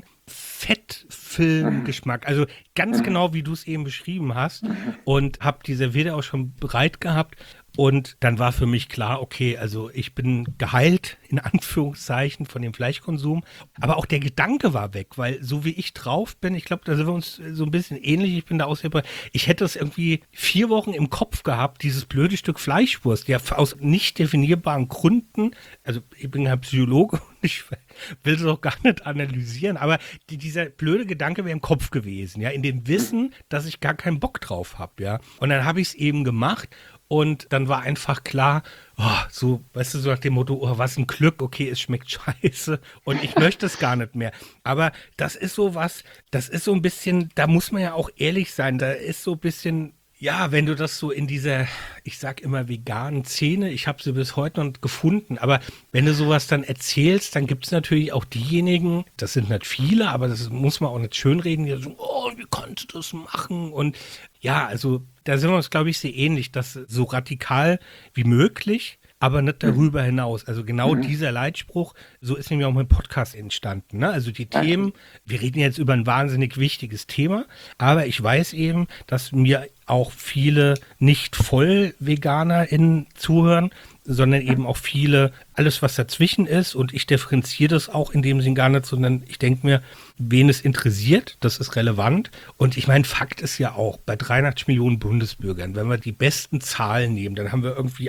Speaker 2: Fettfilmgeschmack. Also ganz genau, wie du es eben beschrieben hast. Und habe die Serviette auch schon bereit gehabt. Und dann war für mich klar, okay, also ich bin geheilt, in Anführungszeichen, von dem Fleischkonsum. Aber auch der Gedanke war weg, weil so wie ich drauf bin, ich glaube, da sind wir uns so ein bisschen ähnlich. Ich bin da Aushilfe. Ich hätte es irgendwie 4 Wochen im Kopf gehabt, dieses blöde Stück Fleischwurst, ja, aus nicht definierbaren Gründen. Also ich bin ja Psychologe und ich will es auch gar nicht analysieren, aber dieser blöde Gedanke wäre im Kopf gewesen, ja, in dem Wissen, dass ich gar keinen Bock drauf habe, ja. Und dann habe ich es eben gemacht. Und dann war einfach klar, so, weißt du, so nach dem Motto, was ein Glück, okay, es schmeckt scheiße und ich möchte es gar nicht mehr. Aber das ist so was, das ist so ein bisschen, da muss man ja auch ehrlich sein, da ist so ein bisschen, ja, wenn du das so in dieser, ich sag immer veganen Szene, ich habe sie bis heute noch nicht gefunden, aber wenn du sowas dann erzählst, dann gibt es natürlich auch diejenigen, das sind nicht viele, aber das muss man auch nicht schönreden, die so, wie kannst du das machen? Und ja, also da sind wir uns, glaube ich, sehr ähnlich, dass so radikal wie möglich, aber nicht darüber hinaus. Also genau dieser Leitspruch, so ist nämlich auch mein Podcast entstanden. Ne? Also die Themen, wir reden jetzt über ein wahnsinnig wichtiges Thema, aber ich weiß eben, dass mir auch viele nicht voll VeganerInnen zuhören, sondern eben auch viele, alles was dazwischen ist, und ich differenziere das auch in dem Sinn gar nicht, sondern ich denke mir, wen es interessiert, das ist relevant. Und ich meine, Fakt ist ja auch, bei 83 Millionen Bundesbürgern, wenn wir die besten Zahlen nehmen, dann haben wir irgendwie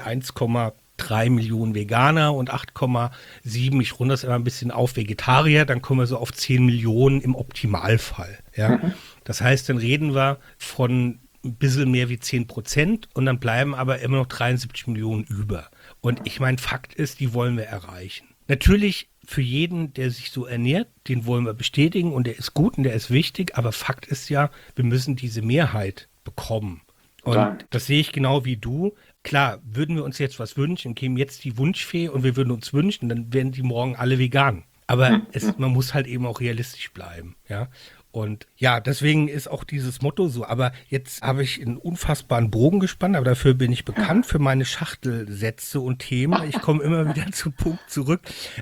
Speaker 2: 1,3 Millionen Veganer und 8,7, ich runde das immer ein bisschen auf, Vegetarier, dann kommen wir so auf 10 Millionen im Optimalfall. Ja? Das heißt, dann reden wir von ein bisschen mehr wie 10% und dann bleiben aber immer noch 73 Millionen über. Und ich meine, Fakt ist, die wollen wir erreichen. Natürlich für jeden, der sich so ernährt, den wollen wir bestätigen und der ist gut und der ist wichtig, aber Fakt ist ja, wir müssen diese Mehrheit bekommen. Und das sehe ich genau wie du. Klar, würden wir uns jetzt was wünschen, käme jetzt die Wunschfee und wir würden uns wünschen, dann wären die morgen alle vegan. Aber man muss halt eben auch realistisch bleiben, ja. Und ja, deswegen ist auch dieses Motto so. Aber jetzt habe ich einen unfassbaren Bogen gespannt, aber dafür bin ich bekannt für meine Schachtelsätze und Themen. Ich komme immer wieder zum Punkt zurück.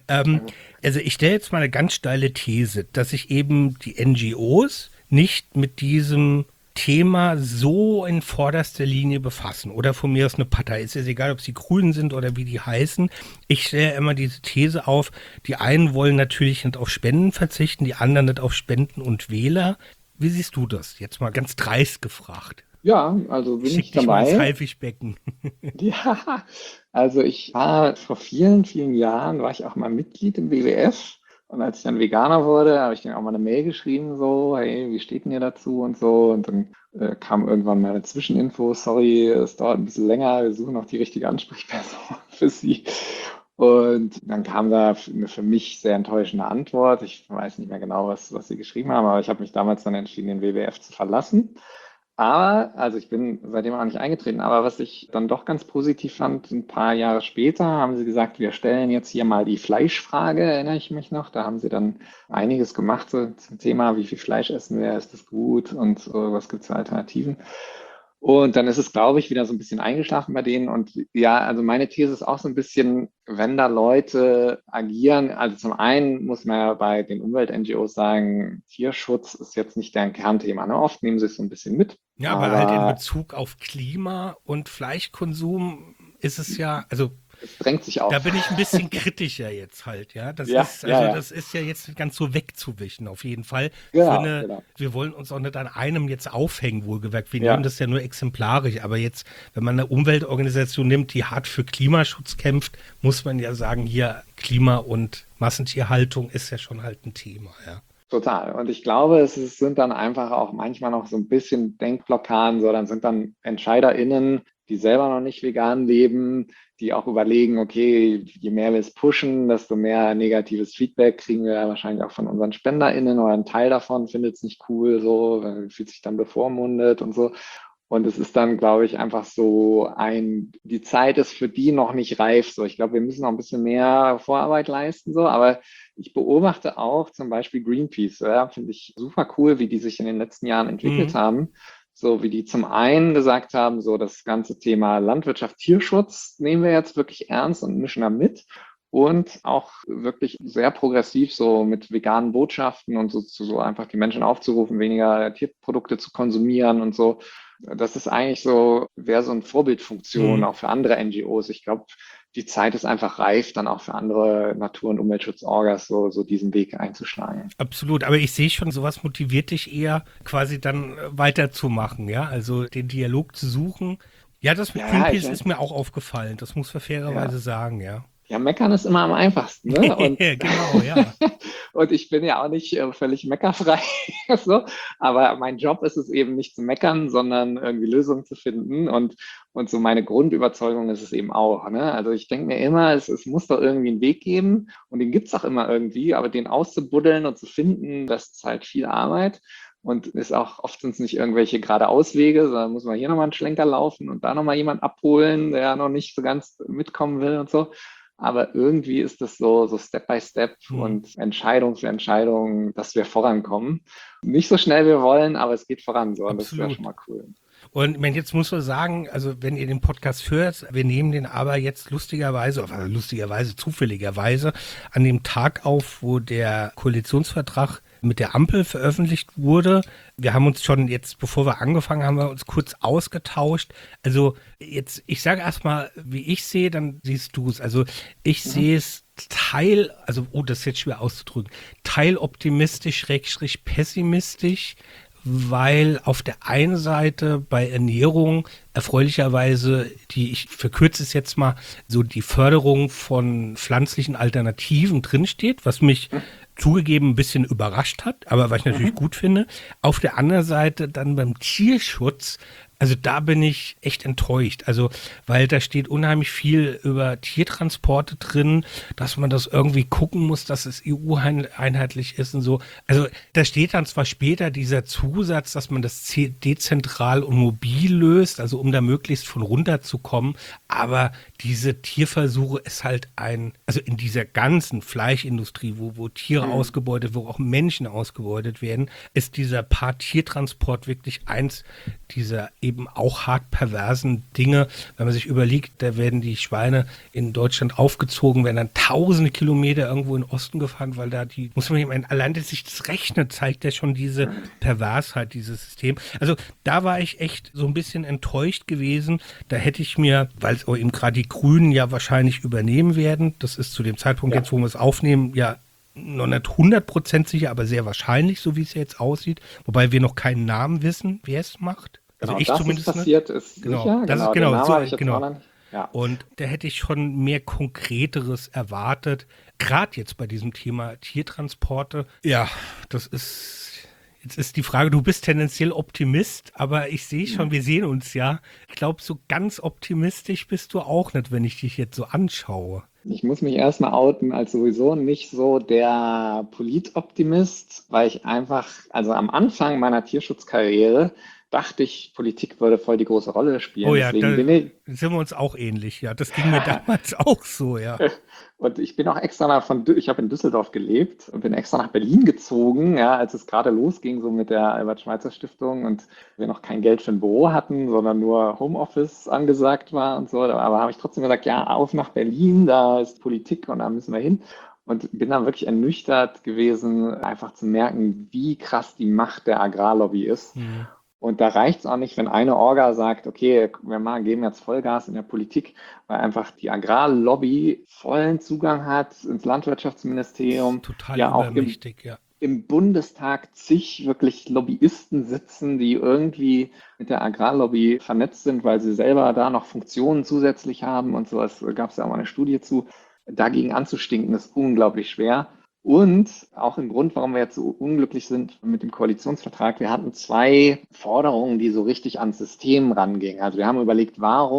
Speaker 2: Also ich stelle jetzt mal eine ganz steile These, dass sich eben die NGOs nicht mit diesem Thema so in vorderster Linie befassen. Oder von mir aus eine Partei. Ist jetzt egal, ob sie Grünen sind oder wie die heißen. Ich stelle immer diese These auf, die einen wollen natürlich nicht auf Spenden verzichten, die anderen nicht auf Spenden und Wähler. Wie siehst du das? Jetzt mal ganz dreist gefragt.
Speaker 3: Ja, also bin ich dabei.
Speaker 2: Mal ins Haifischbecken.
Speaker 3: Ja, also ich war vor vielen, vielen Jahren, war ich auch mal Mitglied im WWF. Und als ich dann Veganer wurde, habe ich denen auch mal eine Mail geschrieben, so, hey, wie steht denn ihr dazu und so. Und dann kam irgendwann mal eine Zwischeninfo, sorry, es dauert ein bisschen länger, wir suchen noch die richtige Ansprechperson für Sie. Und dann kam da eine für mich sehr enttäuschende Antwort. Ich weiß nicht mehr genau, was Sie geschrieben haben, aber ich habe mich damals dann entschieden, den WWF zu verlassen. Aber, also ich bin seitdem auch nicht eingetreten, aber was ich dann doch ganz positiv fand, ein paar Jahre später haben sie gesagt, wir stellen jetzt hier mal die Fleischfrage, erinnere ich mich noch. Da haben sie dann einiges gemacht so zum Thema, wie viel Fleisch essen wir, ist das gut und so, was gibt es für Alternativen. Und dann ist es, glaube ich, wieder so ein bisschen eingeschlafen bei denen. Und ja, also meine These ist auch so ein bisschen, wenn da Leute agieren, also zum einen muss man ja bei den Umwelt-NGOs sagen, Tierschutz ist jetzt nicht deren Kernthema. Ne? Oft nehmen sie es so ein bisschen mit.
Speaker 2: Ja, aber halt in Bezug auf Klima und Fleischkonsum ist es ja, also
Speaker 3: es drängt sich auf.
Speaker 2: Da bin ich ein bisschen kritischer jetzt halt, ja. Das ist ja jetzt nicht ganz so wegzuwischen, auf jeden Fall.
Speaker 3: Genau.
Speaker 2: Wir wollen uns auch nicht an einem jetzt aufhängen, wohlgemerkt. Wir nehmen das ja nur exemplarisch. Aber jetzt, wenn man eine Umweltorganisation nimmt, die hart für Klimaschutz kämpft, muss man ja sagen, hier Klima- und Massentierhaltung ist ja schon halt ein Thema, ja.
Speaker 3: Total. Und ich glaube, es sind dann einfach auch manchmal noch so ein bisschen Denkblockaden, so dann sind dann EntscheiderInnen, die selber noch nicht vegan leben, die auch überlegen, okay, je mehr wir es pushen, desto mehr negatives Feedback kriegen wir ja wahrscheinlich auch von unseren SpenderInnen oder ein Teil davon findet es nicht cool, so, fühlt sich dann bevormundet und so. Und es ist dann, glaube ich, einfach so die Zeit ist für die noch nicht reif. So, ich glaube, wir müssen noch ein bisschen mehr Vorarbeit leisten, so, aber ich beobachte auch zum Beispiel Greenpeace, ja, finde ich super cool, wie die sich in den letzten Jahren entwickelt haben. So wie die zum einen gesagt haben, so das ganze Thema Landwirtschaft, Tierschutz nehmen wir jetzt wirklich ernst und mischen da mit. Und auch wirklich sehr progressiv so mit veganen Botschaften und so einfach die Menschen aufzurufen, weniger Tierprodukte zu konsumieren und so. Das ist eigentlich so, wäre so eine Vorbildfunktion auch für andere NGOs. Ich glaube, die Zeit ist einfach reif, dann auch für andere Natur- und Umweltschutzorgas so diesen Weg einzuschlagen.
Speaker 2: Absolut, aber ich sehe schon, sowas motiviert dich eher, quasi dann weiterzumachen, ja, also den Dialog zu suchen. Ja, das mit Greenpeace ist mir auch aufgefallen, das muss man fairerweise sagen, ja.
Speaker 3: Ja, meckern ist immer am einfachsten, ne? Und,
Speaker 2: genau, ja.
Speaker 3: Und ich bin ja auch nicht völlig meckerfrei, so. Aber mein Job ist es eben nicht zu meckern, sondern irgendwie Lösungen zu finden. Und so meine Grundüberzeugung ist es eben auch, ne? Also ich denke mir immer, es muss doch irgendwie einen Weg geben und den gibt's auch immer irgendwie, aber den auszubuddeln und zu finden, das ist halt viel Arbeit. Und ist auch oft sind es nicht irgendwelche gerade Auswege, sondern muss man hier nochmal einen Schlenker laufen und da nochmal jemand abholen, der noch nicht so ganz mitkommen will und so. Aber irgendwie ist das so Step by Step und Entscheidung für Entscheidung, dass wir vorankommen. Nicht so schnell wir wollen, aber es geht voran so und das wäre schon mal cool.
Speaker 2: Und jetzt muss man sagen, also wenn ihr den Podcast hört, wir nehmen den aber jetzt lustigerweise, zufälligerweise an dem Tag auf, wo der Koalitionsvertrag mit der Ampel veröffentlicht wurde. Wir haben uns schon jetzt, bevor wir angefangen haben, wir uns kurz ausgetauscht. Also jetzt, ich sage erstmal, wie ich sehe, dann siehst du es. Also ich sehe es das ist jetzt schwer auszudrücken, teiloptimistisch, pessimistisch, weil auf der einen Seite bei Ernährung erfreulicherweise, ich verkürze es jetzt mal, so die Förderung von pflanzlichen Alternativen drinsteht, was mich zugegeben ein bisschen überrascht hat, aber was ich natürlich gut finde. Auf der anderen Seite dann beim Tierschutz, also da bin ich echt enttäuscht. Also, weil da steht unheimlich viel über Tiertransporte drin, dass man das irgendwie gucken muss, dass es EU-einheitlich ist und so. Also, da steht dann zwar später dieser Zusatz, dass man das dezentral und mobil löst, also um da möglichst von runterzukommen, aber diese Tierversuche ist halt also in dieser ganzen Fleischindustrie, wo Tiere ausgebeutet, wo auch Menschen ausgebeutet werden, ist dieser Tiertransport wirklich eins dieser eben auch hart perversen Dinge, wenn man sich überlegt, da werden die Schweine in Deutschland aufgezogen, werden dann tausende Kilometer irgendwo in den Osten gefahren, weil da muss man nicht, allein, dass sich das rechnet, zeigt ja schon diese Perversheit, dieses System. Also da war ich echt so ein bisschen enttäuscht gewesen. Da hätte ich mir, weil es eben gerade die Grünen ja wahrscheinlich übernehmen werden, das ist zu dem Zeitpunkt jetzt, wo wir es aufnehmen, ja noch nicht 100% sicher, aber sehr wahrscheinlich, so wie es jetzt aussieht, wobei wir noch keinen Namen wissen, wer es macht. Also
Speaker 3: genau,
Speaker 2: ich
Speaker 3: das
Speaker 2: zumindest
Speaker 3: ist passiert, ist
Speaker 2: genau,
Speaker 3: sicher.
Speaker 2: Das
Speaker 3: Genau,
Speaker 2: ist genau.
Speaker 3: Ja.
Speaker 2: Und da hätte ich schon mehr Konkreteres erwartet, gerade jetzt bei diesem Thema Tiertransporte. Ja, jetzt ist die Frage, du bist tendenziell Optimist, aber ich sehe schon, wir sehen uns ja. Ich glaube, so ganz optimistisch bist du auch nicht, wenn ich dich jetzt so anschaue.
Speaker 3: Ich muss mich erstmal outen als sowieso nicht so der Politoptimist, weil ich einfach, also am Anfang meiner Tierschutzkarriere dachte ich, Politik würde voll die große Rolle spielen.
Speaker 2: Oh ja,
Speaker 3: deswegen
Speaker 2: sind wir uns auch ähnlich, ja. Das ging mir damals auch so, ja.
Speaker 3: Und ich bin auch extra ich habe in Düsseldorf gelebt und bin extra nach Berlin gezogen, ja, als es gerade losging, so mit der Albert-Schweitzer-Stiftung und wir noch kein Geld für ein Büro hatten, sondern nur Homeoffice angesagt war und so. Aber habe ich trotzdem gesagt, ja, auf nach Berlin, da ist Politik und da müssen wir hin. Und bin dann wirklich ernüchtert gewesen, einfach zu merken, wie krass die Macht der Agrarlobby ist. Mhm. Und da reicht es auch nicht, wenn eine Orga sagt, okay, wir geben jetzt Vollgas in der Politik, weil einfach die Agrarlobby vollen Zugang hat ins Landwirtschaftsministerium.
Speaker 2: Total übermächtig, ja.
Speaker 3: Im Bundestag zig wirklich Lobbyisten sitzen, die irgendwie mit der Agrarlobby vernetzt sind, weil sie selber da noch Funktionen zusätzlich haben und so. Es gab es ja auch mal eine Studie zu. Dagegen anzustinken ist unglaublich schwer. Und auch ein Grund, warum wir jetzt so unglücklich sind mit dem Koalitionsvertrag, wir hatten 2 Forderungen, die so richtig ans System rangingen. Also wir haben überlegt, warum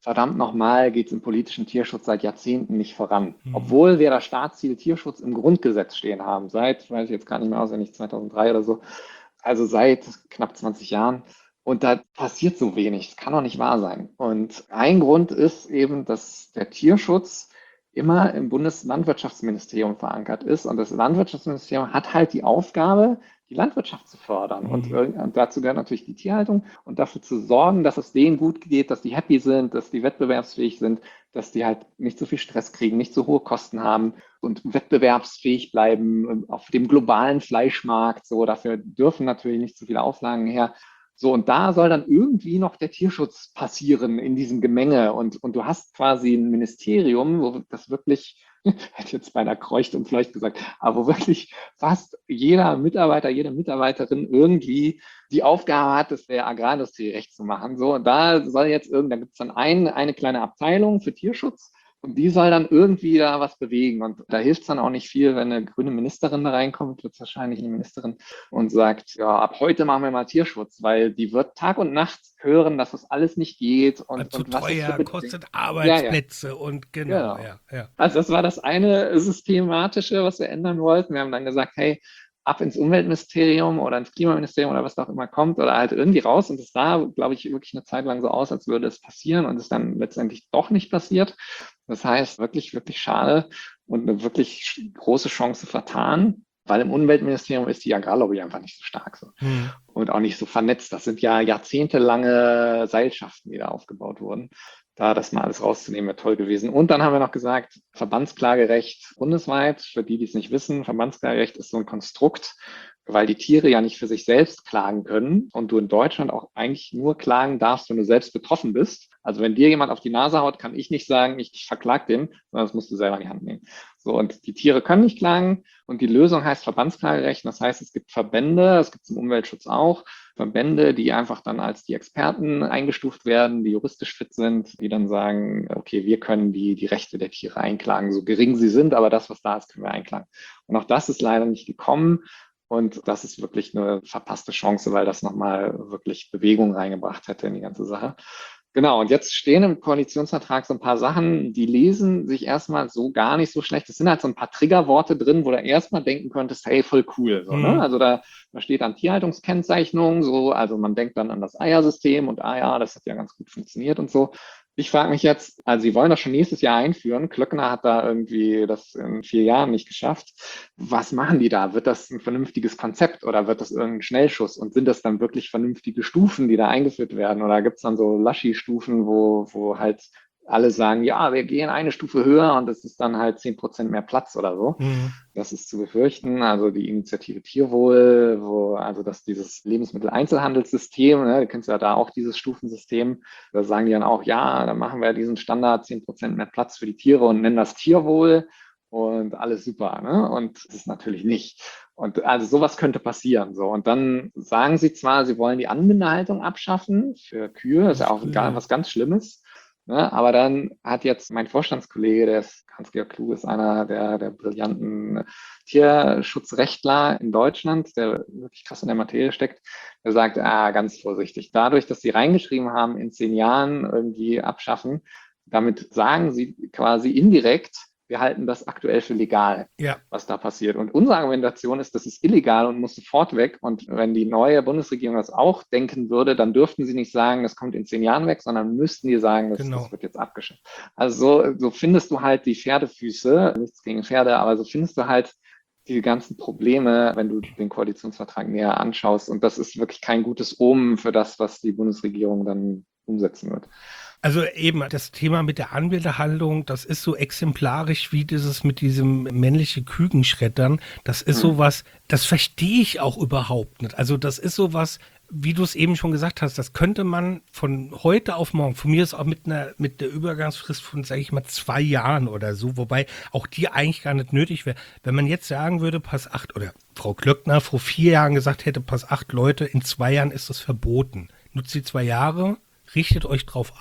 Speaker 3: verdammt nochmal, geht es im politischen Tierschutz seit Jahrzehnten nicht voran.
Speaker 2: Mhm.
Speaker 3: Obwohl wir das Staatsziel Tierschutz im Grundgesetz stehen haben, seit, weiß ich jetzt gar nicht mehr auswendig, 2003 oder so, also seit knapp 20 Jahren. Und da passiert so wenig. Das kann doch nicht wahr sein. Und ein Grund ist eben, dass der Tierschutz immer im Bundeslandwirtschaftsministerium verankert ist. Und das Landwirtschaftsministerium hat halt die Aufgabe, die Landwirtschaft zu fördern. Und dazu gehört natürlich die Tierhaltung und dafür zu sorgen, dass es denen gut geht, dass die happy sind, dass die wettbewerbsfähig sind, dass die halt nicht so viel Stress kriegen, nicht so hohe Kosten haben und wettbewerbsfähig bleiben auf dem globalen Fleischmarkt. So, dafür dürfen natürlich nicht so viele Auflagen her. So, und da soll dann irgendwie noch der Tierschutz passieren in diesem Gemenge. Und du hast quasi ein Ministerium, wo das wirklich, hätte jetzt beinahe kreucht und fleucht gesagt, aber wo wirklich fast jeder Mitarbeiter, jede Mitarbeiterin irgendwie die Aufgabe hat, das der Agrarindustrie recht zu machen. So, und da soll jetzt da gibt es dann eine kleine Abteilung für Tierschutz. Und die soll dann irgendwie da was bewegen. Und da hilft es dann auch nicht viel, wenn eine grüne Ministerin da reinkommt, wird es wahrscheinlich eine Ministerin, und sagt, ja, ab heute machen wir mal Tierschutz, weil die wird Tag und Nacht hören, dass das alles nicht geht. Und
Speaker 2: zu
Speaker 3: was
Speaker 2: teuer, kostet Arbeitsplätze und genau. Ja.
Speaker 3: Also das war das eine Systematische, was wir ändern wollten. Wir haben dann gesagt, hey, ab ins Umweltministerium oder ins Klimaministerium oder was da auch immer kommt oder halt irgendwie raus. Und es sah, glaube ich, wirklich eine Zeit lang so aus, als würde es passieren und es dann letztendlich doch nicht passiert. Das heißt, wirklich, wirklich schade und eine wirklich große Chance vertan, weil im Umweltministerium ist die Agrarlobby einfach nicht so stark so. Und auch nicht so vernetzt. Das sind ja jahrzehntelange Seilschaften, die da aufgebaut wurden. Da das mal alles rauszunehmen, wäre toll gewesen. Und dann haben wir noch gesagt, Verbandsklagerecht bundesweit. Für die, die es nicht wissen, Verbandsklagerecht ist so ein Konstrukt, weil die Tiere ja nicht für sich selbst klagen können und du in Deutschland auch eigentlich nur klagen darfst, wenn du selbst betroffen bist. Also wenn dir jemand auf die Nase haut, kann ich nicht sagen, ich verklag den, sondern das musst du selber in die Hand nehmen. So, und die Tiere können nicht klagen und die Lösung heißt Verbandsklagerecht. Das heißt, es gibt Verbände, es gibt es im Umweltschutz auch, Verbände, die einfach dann als die Experten eingestuft werden, die juristisch fit sind, die dann sagen, okay, wir können die Rechte der Tiere einklagen, so gering sie sind, aber das, was da ist, können wir einklagen. Und auch das ist leider nicht gekommen. Und das ist wirklich eine verpasste Chance, weil das nochmal wirklich Bewegung reingebracht hätte in die ganze Sache. Genau, und jetzt stehen im Koalitionsvertrag so ein paar Sachen, die lesen sich erstmal so gar nicht so schlecht. Es sind halt so ein paar Triggerworte drin, wo du erstmal denken könntest, hey, voll cool. So, ne? Also da steht dann Tierhaltungskennzeichnung, so, also man denkt dann an das Eiersystem und ja, das hat ja ganz gut funktioniert und so. Ich frage mich jetzt, also sie wollen das schon nächstes Jahr einführen. Klöckner hat da irgendwie das in 4 Jahren nicht geschafft. Was machen die da? Wird das ein vernünftiges Konzept oder wird das irgendein Schnellschuss? Und sind das dann wirklich vernünftige Stufen, die da eingeführt werden? Oder gibt es dann so Laschi-Stufen, wo halt alle sagen, ja, wir gehen eine Stufe höher und es ist dann halt 10% mehr Platz oder so. Das ist zu befürchten. Also die Initiative Tierwohl, also dass dieses Lebensmitteleinzelhandelssystem, ne, du kennst ja da auch dieses Stufensystem, da sagen die dann auch, ja, dann machen wir diesen Standard 10% mehr Platz für die Tiere und nennen das Tierwohl und alles super. Ne? Und das ist natürlich nicht. Und also sowas könnte passieren. So. Und dann sagen sie zwar, sie wollen die Anbindehaltung abschaffen für Kühe, ist ja auch egal, was ganz Schlimmes. Ne, aber dann hat jetzt mein Vorstandskollege, der ist Hans-Georg Kluge, ist einer der brillanten Tierschutzrechtler in Deutschland, der wirklich krass in der Materie steckt, der sagt, ganz vorsichtig, dadurch, dass sie reingeschrieben haben, in 10 Jahren irgendwie abschaffen, damit sagen sie quasi indirekt, wir halten das aktuell für legal, was da passiert. Und unsere Argumentation ist, das ist illegal und muss sofort weg. Und wenn die neue Bundesregierung das auch denken würde, dann dürften sie nicht sagen, das kommt in 10 Jahren weg, sondern müssten die sagen, das wird jetzt abgeschafft. Also so findest du halt die Pferdefüße, nichts gegen Pferde, aber so findest du halt die ganzen Probleme, wenn du den Koalitionsvertrag näher anschaust. Und das ist wirklich kein gutes Omen für das, was die Bundesregierung dann umsetzen wird.
Speaker 2: Also eben das Thema mit der Anbindehaltung, das ist so exemplarisch wie dieses mit diesem männliche Kükenschreddern. Das ist sowas, das verstehe ich auch überhaupt nicht. Also das ist sowas, wie du es eben schon gesagt hast, das könnte man von heute auf morgen, von mir ist auch mit der Übergangsfrist von, sage ich mal, 2 Jahren oder so, wobei auch die eigentlich gar nicht nötig wäre. Wenn man jetzt sagen würde, Pass 8, oder Frau Klöckner vor 4 Jahren gesagt hätte, Pass 8, Leute, in 2 Jahren ist das verboten. Nutzt die 2 Jahre, richtet euch drauf ein,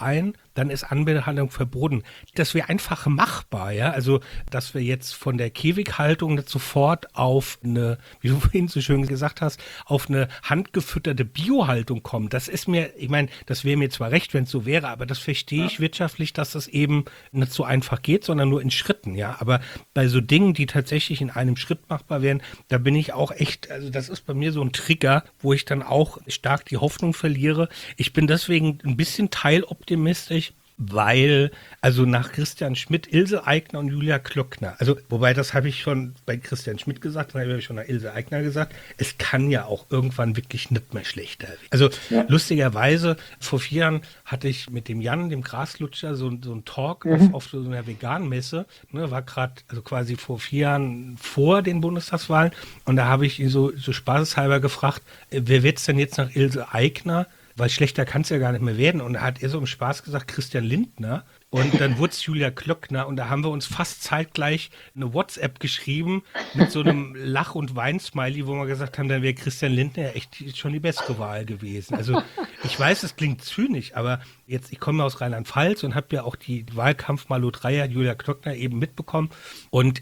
Speaker 2: dann ist Anbehandlung verboten. Das wäre einfach machbar, ja. Also, dass wir jetzt von der Käfighaltung nicht sofort auf eine, wie du vorhin so schön gesagt hast, auf eine handgefütterte Biohaltung kommen. Das ist mir, ich meine, das wäre mir zwar recht, wenn es so wäre, aber das verstehe ich wirtschaftlich, dass das eben nicht so einfach geht, sondern nur in Schritten, ja. Aber bei so Dingen, die tatsächlich in einem Schritt machbar wären, da bin ich auch echt, also das ist bei mir so ein Trigger, wo ich dann auch stark die Hoffnung verliere. Ich bin deswegen ein bisschen teiloptimistisch, weil, also nach Christian Schmidt, Ilse Aigner und Julia Klöckner, also wobei das habe ich schon bei Christian Schmidt gesagt, dann habe ich schon nach Ilse Aigner gesagt, es kann ja auch irgendwann wirklich nicht mehr schlechter werden. Also lustigerweise, vor 4 Jahren hatte ich mit dem Jan, dem Graslutscher, so einen Talk auf so einer Vegan-Messe, ne, war gerade, also quasi vor 4 Jahren vor den Bundestagswahlen, und da habe ich ihn so spaßeshalber gefragt, wer wird's denn jetzt nach Ilse Aigner? Weil schlechter kann es ja gar nicht mehr werden. Und da hat er so im Spaß gesagt, Christian Lindner. Und dann wurde es Julia Klöckner. Und da haben wir uns fast zeitgleich eine WhatsApp geschrieben mit so einem Lach- und Wein-Smiley, wo wir gesagt haben, dann wäre Christian Lindner ja echt schon die beste Wahl gewesen. Also ich weiß, es klingt zynisch, aber jetzt, ich komme aus Rheinland-Pfalz und habe ja auch die Wahlkampf-Malotreier Julia Klöckner eben mitbekommen. Und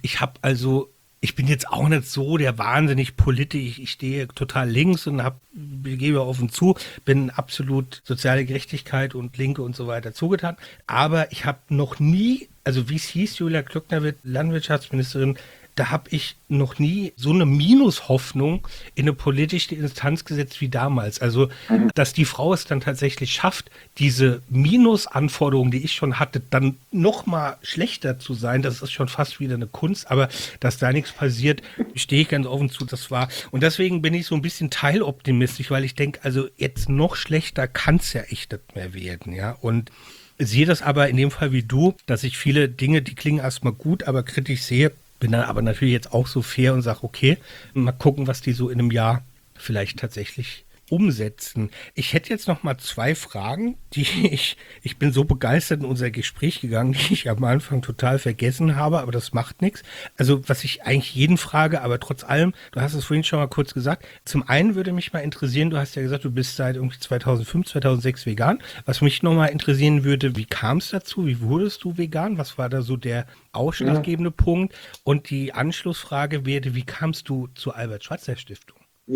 Speaker 2: ich bin jetzt auch nicht so der wahnsinnig politisch, ich stehe total links und gebe offen zu, bin absolut soziale Gerechtigkeit und Linke und so weiter zugetan. Aber ich habe noch nie, also wie es hieß, Julia Klöckner wird Landwirtschaftsministerin, da habe ich noch nie so eine Minushoffnung in eine politische Instanz gesetzt wie damals. Also, dass die Frau es dann tatsächlich schafft, diese Minusanforderungen, die ich schon hatte, dann noch mal schlechter zu sein, das ist schon fast wieder eine Kunst. Aber dass da nichts passiert, stehe ich ganz offen zu, das war. Und deswegen bin ich so ein bisschen teiloptimistisch, weil ich denke, also jetzt noch schlechter kann es ja echt nicht mehr werden, ja. Und sehe das aber in dem Fall wie du, dass ich viele Dinge, die klingen erstmal gut, aber kritisch sehe, bin dann aber natürlich jetzt auch so fair und sage, okay, mal gucken, was die so in einem Jahr vielleicht tatsächlich umsetzen. Ich hätte jetzt noch mal 2 Fragen, die ich bin so begeistert in unser Gespräch gegangen, die ich am Anfang total vergessen habe, aber das macht nichts. Also was ich eigentlich jeden frage, aber trotz allem, du hast es vorhin schon mal kurz gesagt, zum einen würde mich mal interessieren, du hast ja gesagt, du bist seit irgendwie 2005, 2006 vegan. Was mich noch mal interessieren würde, wie kam es dazu? Wie wurdest du vegan? Was war da so der ausschlaggebende Punkt? Und die Anschlussfrage wäre, wie kamst du zur Albert-Schweitzer-Stiftung?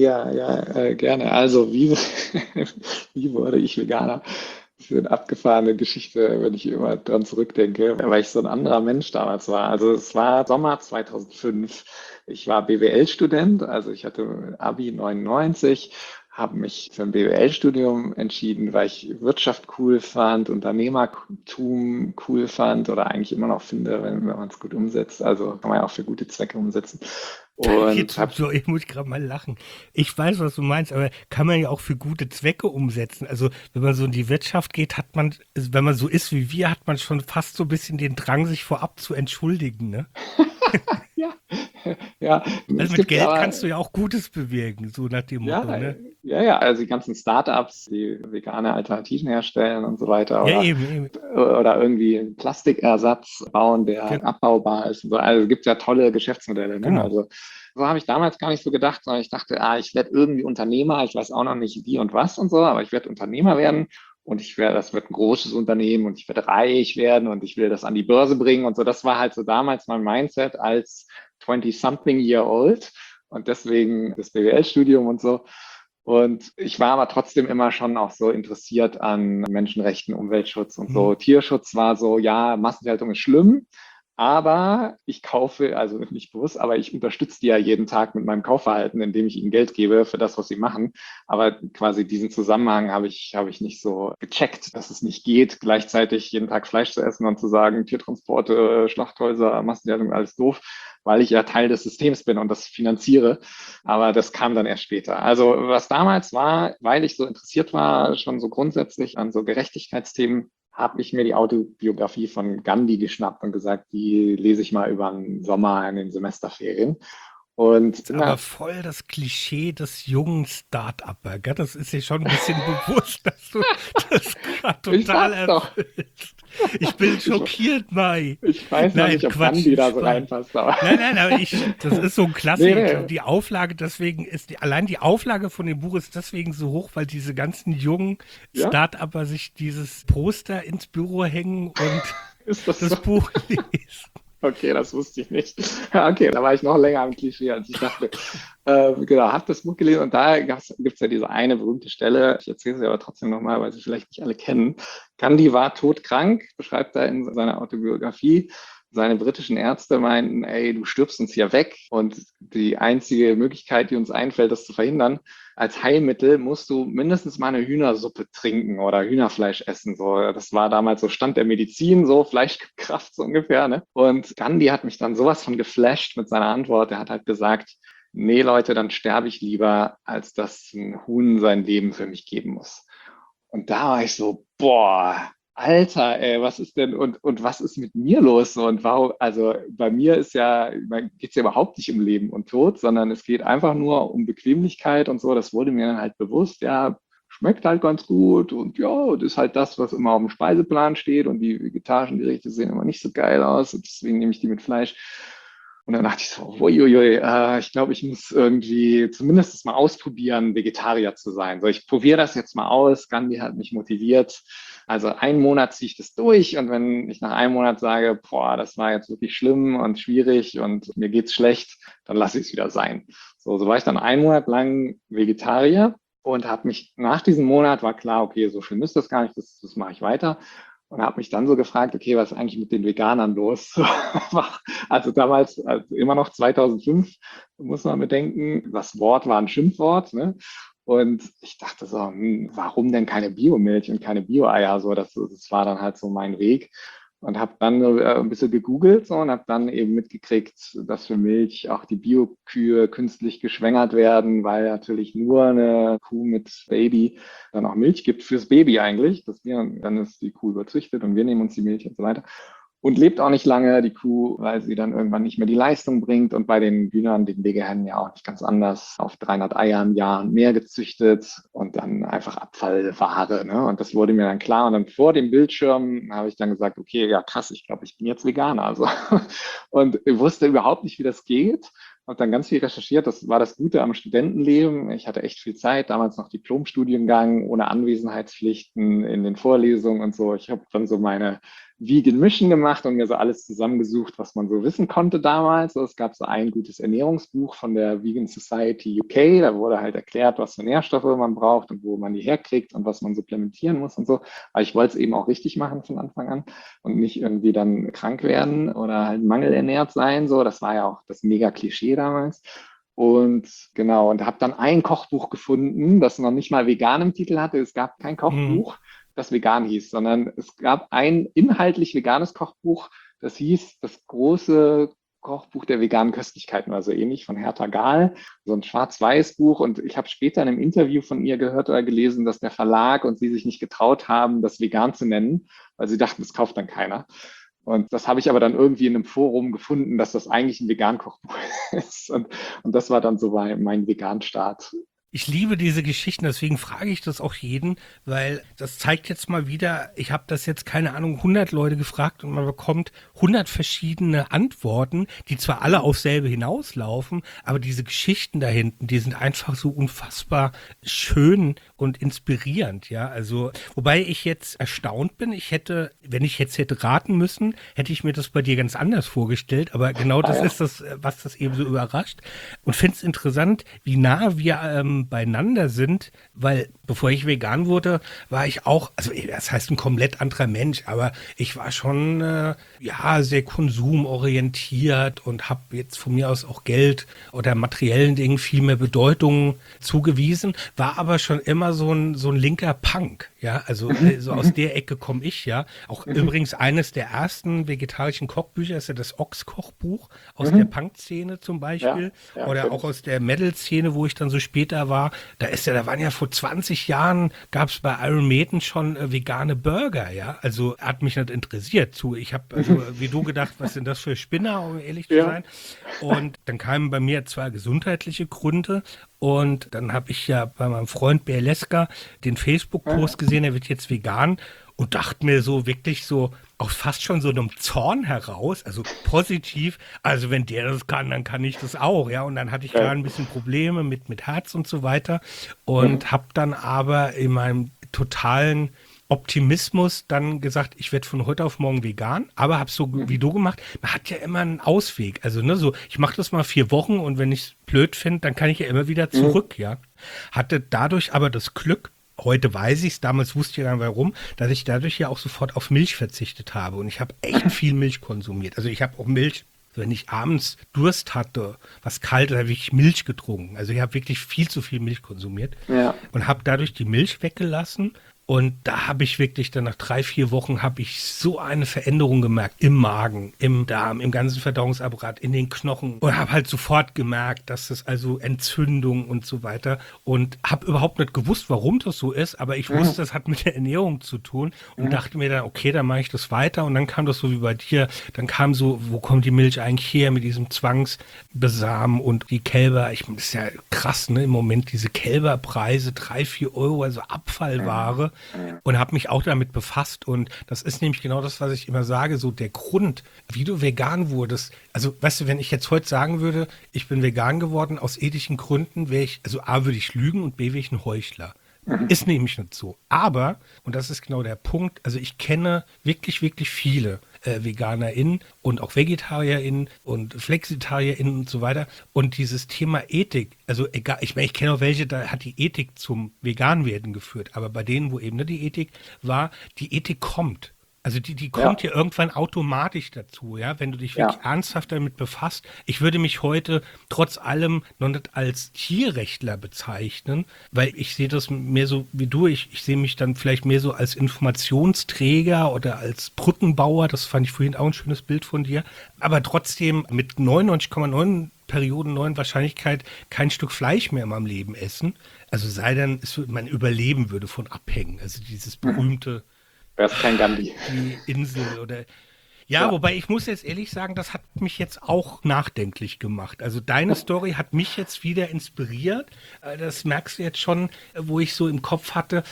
Speaker 3: Ja, gerne. Also, wie wurde ich Veganer? Das ist eine abgefahrene Geschichte, wenn ich immer dran zurückdenke, weil ich so ein anderer Mensch damals war. Also, es war Sommer 2005. Ich war BWL-Student, also ich hatte Abi 99, habe mich für ein BWL-Studium entschieden, weil ich Wirtschaft cool fand, Unternehmertum cool fand oder eigentlich immer noch finde, wenn man es gut umsetzt. Also kann man ja auch für gute Zwecke umsetzen. Und habe
Speaker 2: Ich muss gerade mal lachen. Ich weiß, was du meinst, aber kann man ja auch für gute Zwecke umsetzen. Also wenn man so in die Wirtschaft geht, hat man, also wenn man so ist wie wir, hat man schon fast so ein bisschen den Drang, sich vorab zu entschuldigen, ne?
Speaker 3: ja, ja, es
Speaker 2: Also mit
Speaker 3: gibt
Speaker 2: Geld
Speaker 3: aber,
Speaker 2: kannst du ja auch Gutes bewirken, so nach dem Motto,
Speaker 3: ja,
Speaker 2: ne?
Speaker 3: ja, also die ganzen Startups, die vegane Alternativen herstellen und so weiter
Speaker 2: Ja, eben.
Speaker 3: oder irgendwie einen Plastikersatz bauen, der abbaubar ist und so. Also es gibt ja tolle Geschäftsmodelle, ne?
Speaker 2: Genau.
Speaker 3: Also so habe ich damals gar nicht so gedacht, sondern ich dachte, ich werde irgendwie Unternehmer, ich weiß auch noch nicht wie und was und so, aber ich werde Unternehmer werden und das wird ein großes Unternehmen und ich werde reich werden und ich will das an die Börse bringen und so. Das war halt so damals mein Mindset als 20-something-year-old und deswegen das BWL-Studium und so. Und ich war aber trotzdem immer schon auch so interessiert an Menschenrechten, Umweltschutz und so. Tierschutz war so, ja, Massentierhaltung ist schlimm, aber ich kaufe, also nicht bewusst, aber ich unterstütze die ja jeden Tag mit meinem Kaufverhalten, indem ich ihnen Geld gebe für das, was sie machen. Aber quasi diesen Zusammenhang habe ich nicht so gecheckt, dass es nicht geht, gleichzeitig jeden Tag Fleisch zu essen und zu sagen, Tiertransporte, Schlachthäuser, Massentierhaltung, alles doof, weil ich ja Teil des Systems bin und das finanziere. Aber das kam dann erst später. Also was damals war, weil ich so interessiert war, schon so grundsätzlich an so Gerechtigkeitsthemen, habe ich mir die Autobiografie von Gandhi geschnappt und gesagt, die lese ich mal über den Sommer in den Semesterferien. Und
Speaker 2: Aber voll das Klischee des jungen Start-Upper, gell? Das ist dir schon ein bisschen bewusst, dass du das gerade
Speaker 3: ich
Speaker 2: total
Speaker 3: sag's doch.
Speaker 2: erfüllst. Ich bin schockiert, Mai.
Speaker 3: Ich weiß noch
Speaker 2: Nein,
Speaker 3: nicht, ob
Speaker 2: Quatsch.
Speaker 3: Gandhi da so reinpasst, aber.
Speaker 2: Nein, aber das ist so ein Klassiker.
Speaker 3: Nee,
Speaker 2: Ich glaube,
Speaker 3: nee.
Speaker 2: die Auflage deswegen allein die Auflage von dem Buch ist deswegen so hoch, weil diese ganzen jungen
Speaker 3: Ja,
Speaker 2: Start-Upper sich dieses Poster ins Büro hängen und
Speaker 3: ist das so?
Speaker 2: das Buch lesen.
Speaker 3: Okay, das wusste ich nicht. Ja, okay, da war ich noch länger am Klischee, als ich dachte. Genau, habe das Buch gelesen und da gibt es ja diese eine berühmte Stelle. Ich erzähle sie aber trotzdem nochmal, weil sie vielleicht nicht alle kennen. Gandhi war todkrank, beschreibt er in seiner Autobiografie. Seine britischen Ärzte meinten, ey, du stirbst uns hier weg und die einzige Möglichkeit, die uns einfällt, das zu verhindern, als Heilmittel musst du mindestens mal eine Hühnersuppe trinken oder Hühnerfleisch essen. So, das war damals so Stand der Medizin, so Fleisch gibt Kraft so ungefähr. Ne? Und Gandhi hat mich dann sowas von geflasht mit seiner Antwort. Er hat halt gesagt, nee Leute, dann sterbe ich lieber, als dass ein Huhn sein Leben für mich geben muss. Und da war ich so, boah, Alter, ey, was ist denn und was ist mit mir los? So, und warum, also bei mir geht es ja überhaupt nicht um Leben und Tod, sondern es geht einfach nur um Bequemlichkeit und so. Das wurde mir dann halt bewusst, ja, schmeckt halt ganz gut und ja, das ist halt das, was immer auf dem Speiseplan steht und die vegetarischen Gerichte sehen immer nicht so geil aus und deswegen nehme ich die mit Fleisch. Und dann dachte ich so, uiuiui, ich glaube, ich muss irgendwie zumindest mal ausprobieren, Vegetarier zu sein. So, ich probiere das jetzt mal aus. Gandhi hat mich motiviert. Also einen Monat ziehe ich das durch und wenn ich nach einem Monat sage, boah, das war jetzt wirklich schlimm und schwierig und mir geht's schlecht, dann lasse ich es wieder sein. So war ich dann einen Monat lang Vegetarier und habe mich nach diesem Monat war klar, okay, so schlimm ist das gar nicht, das mache ich weiter. Und habe mich dann so gefragt, okay, was ist eigentlich mit den Veganern los? Also damals, also immer noch 2005, muss man bedenken, das Wort war ein Schimpfwort. Ne? Und ich dachte so, warum denn keine Biomilch und keine Bio-Eier? So, das war dann halt so mein Weg. Und habe dann ein bisschen gegoogelt so, und habe dann eben mitgekriegt, dass für Milch auch die Bio-Kühe künstlich geschwängert werden, weil natürlich nur eine Kuh mit Baby dann auch Milch gibt fürs Baby eigentlich. Dann ist die Kuh überzüchtet und wir nehmen uns die Milch und so weiter. Und lebt auch nicht lange, die Kuh, weil sie dann irgendwann nicht mehr die Leistung bringt. Und bei den Hühnern, den Legehennen ja auch nicht ganz anders, auf 300 Eier im Jahr mehr gezüchtet und dann einfach Abfallware. Ne? Und das wurde mir dann klar. Und dann vor dem Bildschirm habe ich dann gesagt, okay, ja krass, ich glaube, ich bin jetzt Veganer. Also. Und ich wusste überhaupt nicht, wie das geht. Habe dann ganz viel recherchiert. Das war das Gute am Studentenleben. Ich hatte echt viel Zeit, damals noch Diplomstudiengang, ohne Anwesenheitspflichten in den Vorlesungen und so. Ich habe dann so meine Vegan Mission gemacht und mir so alles zusammengesucht, was man so wissen konnte damals. Es gab so ein gutes Ernährungsbuch von der Vegan Society UK. Da wurde halt erklärt, was für Nährstoffe man braucht und wo man die herkriegt und was man supplementieren muss und so. Aber ich wollte es eben auch richtig machen von Anfang an und nicht irgendwie dann krank werden oder halt mangelernährt sein. So, das war ja auch das mega Klischee damals. Und genau, und habe dann ein Kochbuch gefunden, das noch nicht mal vegan im Titel hatte. Es gab kein Kochbuch, das vegan hieß, sondern es gab ein inhaltlich veganes Kochbuch, das hieß das große Kochbuch der veganen Köstlichkeiten, also ähnlich von Hertha Gahl, so ein Schwarz-Weiß-Buch. Und ich habe später in einem Interview von ihr gehört oder gelesen, dass der Verlag und sie sich nicht getraut haben, das vegan zu nennen, weil sie dachten, das kauft dann keiner. Und das habe ich aber dann irgendwie in einem Forum gefunden, dass das eigentlich ein Vegan-Kochbuch ist. Und das war dann so mein Vegan-Start.
Speaker 2: Ich liebe diese Geschichten, deswegen frage ich das auch jeden, weil das zeigt jetzt mal wieder, ich habe das jetzt, keine Ahnung, 100 Leute gefragt und man bekommt 100 verschiedene Antworten, die zwar alle aufs selbe hinauslaufen, aber diese Geschichten da hinten, die sind einfach so unfassbar schön und inspirierend, ja, also, wobei ich jetzt erstaunt bin, wenn ich jetzt hätte raten müssen, hätte ich mir das bei dir ganz anders vorgestellt, aber genau das ist das, was das eben so überrascht und finde es interessant, wie nah wir beieinander sind, weil bevor ich vegan wurde, war ich auch, also das heißt ein komplett anderer Mensch, aber ich war schon sehr konsumorientiert und habe jetzt von mir aus auch Geld oder materiellen Dingen viel mehr Bedeutung zugewiesen, war aber schon immer so ein linker Punk, ja, also so aus der Ecke komme ich, ja. Auch übrigens eines der ersten vegetarischen Kochbücher ist ja das Ochs-Kochbuch aus der Punk-Szene zum Beispiel oder auch aus der Metal-Szene, wo ich dann so später war. Da waren ja vor 20 20 Jahren gab es bei Iron Maiden schon vegane Burger, ja. Also hat mich nicht interessiert. Ich habe also wie du gedacht, was sind das für Spinner, um ehrlich zu sein. Und dann kamen bei mir zwar gesundheitliche Gründe und dann habe ich ja bei meinem Freund Berleska den Facebook-Post gesehen, er wird jetzt vegan und dachte mir so wirklich so auch fast schon so einem Zorn heraus, also positiv, also wenn der das kann, dann kann ich das auch, ja. Und dann hatte ich gerade ein bisschen Probleme mit Herz und so weiter und habe dann aber in meinem totalen Optimismus dann gesagt, ich werde von heute auf morgen vegan, aber habe es so wie du gemacht. Man hat ja immer einen Ausweg. Also ne, so ich mache das mal 4 Wochen und wenn ich es blöd finde, dann kann ich ja immer wieder zurück, ja. Hatte dadurch aber das Glück, heute weiß ich es, damals wusste ich gar nicht warum, dass ich dadurch ja auch sofort auf Milch verzichtet habe und ich habe echt viel Milch konsumiert. Also ich habe auch Milch, wenn ich abends Durst hatte, was kalt, habe ich Milch getrunken. Also ich habe wirklich viel zu viel Milch konsumiert und habe dadurch die Milch weggelassen. Und da habe ich wirklich dann nach 3-4 Wochen habe ich so eine Veränderung gemerkt im Magen, im Darm, im ganzen Verdauungsapparat, in den Knochen und habe halt sofort gemerkt, dass das also Entzündung und so weiter und habe überhaupt nicht gewusst, warum das so ist, aber ich wusste, das hat mit der Ernährung zu tun und dachte mir dann, okay, dann mache ich das weiter und dann kam das so wie bei dir, dann kam so, wo kommt die Milch eigentlich her mit diesem Zwangsbesamen und die Kälber, das ist ja krass, ne, im Moment diese Kälberpreise, 3-4 Euro, also Abfallware. Und habe mich auch damit befasst und das ist nämlich genau das, was ich immer sage, so der Grund, wie du vegan wurdest. Also weißt du, wenn ich jetzt heute sagen würde, ich bin vegan geworden aus ethischen Gründen, wäre ich, also A, würde ich lügen und B, wäre ich ein Heuchler. Ist nämlich nicht so. Aber, und das ist genau der Punkt, also ich kenne wirklich, wirklich viele VeganerInnen und auch VegetarierInnen und FlexitarierInnen und so weiter. Und dieses Thema Ethik, also egal, ich meine, ich kenne auch welche, da hat die Ethik zum Veganwerden geführt. Aber bei denen, wo eben nicht die Ethik war, die Ethik kommt. Also die kommt ja irgendwann automatisch dazu, ja, wenn du dich wirklich ernsthaft damit befasst. Ich würde mich heute trotz allem noch nicht als Tierrechtler bezeichnen, weil ich sehe das mehr so wie du. Ich sehe mich dann vielleicht mehr so als Informationsträger oder als Brückenbauer. Das fand ich vorhin auch ein schönes Bild von dir. Aber trotzdem mit 99,9 Perioden 9 Wahrscheinlichkeit kein Stück Fleisch mehr in meinem Leben essen. Also sei denn, mein Überleben würde von abhängen. Also dieses berühmte
Speaker 3: Er ist kein Gandhi.
Speaker 2: Die Insel oder. Ja, wobei ich muss jetzt ehrlich sagen, das hat mich jetzt auch nachdenklich gemacht. Also deine Story hat mich jetzt wieder inspiriert. Das merkst du jetzt schon, wo ich so im Kopf hatte,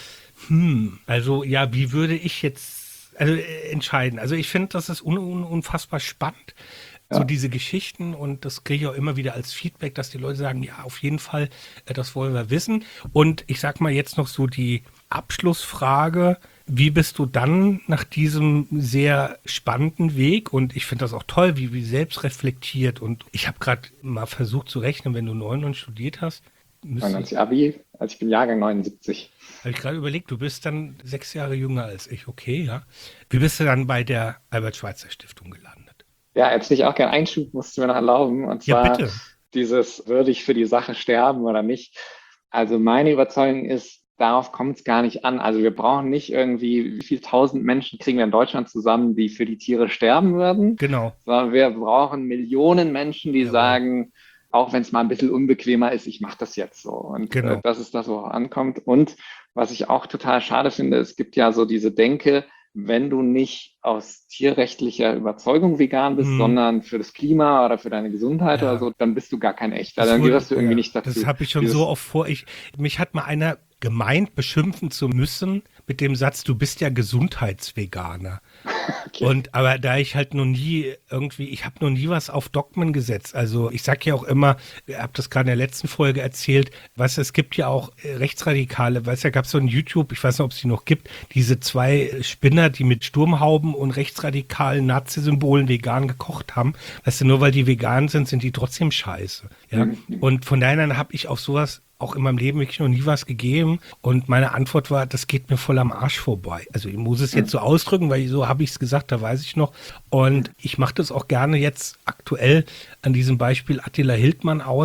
Speaker 2: also ja, wie würde ich jetzt entscheiden? Also ich finde, das ist unfassbar spannend. So diese Geschichten und das kriege ich auch immer wieder als Feedback, dass die Leute sagen, ja, auf jeden Fall, das wollen wir wissen. Und ich sag mal jetzt noch so die Abschlussfrage, wie bist du dann nach diesem sehr spannenden Weg, und ich finde das auch toll, wie selbst reflektiert, und ich habe gerade mal versucht zu rechnen, wenn du 99 studiert hast.
Speaker 3: 99 Abi, also ich bin Jahrgang 79.
Speaker 2: Habe ich gerade überlegt, du bist dann 6 Jahre jünger als ich, okay, ja. Wie bist du dann bei der Albert-Schweitzer-Stiftung gelandet?
Speaker 3: Ja, jetzt nicht auch gerne Einschub, musst du mir noch erlauben, und zwar dieses, würde ich für die Sache sterben oder nicht? Also meine Überzeugung ist, darauf kommt es gar nicht an. Also wir brauchen nicht irgendwie, wie viel 1000 Menschen kriegen wir in Deutschland zusammen, die für die Tiere sterben würden.
Speaker 2: Genau.
Speaker 3: Sondern wir brauchen Millionen Menschen, die sagen, auch wenn es mal ein bisschen unbequemer ist, ich mache das jetzt so. Und das ist das, worauf ankommt. Und was ich auch total schade finde, es gibt ja so diese Denke, wenn du nicht aus tierrechtlicher Überzeugung vegan bist, sondern für das Klima oder für deine Gesundheit oder so, dann bist du gar kein echter. Dann gehörst du irgendwie nicht dazu.
Speaker 2: Das habe ich schon so oft vor. Mich hat mal einer gemeint, beschimpfen zu müssen mit dem Satz, du bist ja Gesundheitsveganer. Okay. Aber da ich halt noch nie ich habe noch nie was auf Dogmen gesetzt. Also ich sage ja auch immer, ich habe das gerade in der letzten Folge erzählt, es gibt ja auch Rechtsradikale, gab es so ein YouTube, ich weiß nicht, ob es die noch gibt, diese 2 Spinner, die mit Sturmhauben und rechtsradikalen Nazi-Symbolen vegan gekocht haben. Nur weil die vegan sind, sind die trotzdem scheiße. Ja? Und von daher habe ich auf sowas auch in meinem Leben wirklich noch nie was gegeben. Und meine Antwort war, das geht mir voll am Arsch vorbei. Also ich muss es jetzt so ausdrücken, weil so habe ich es gesagt, da weiß ich noch. Und ich mache das auch gerne jetzt aktuell an diesem Beispiel Attila Hildmann aus.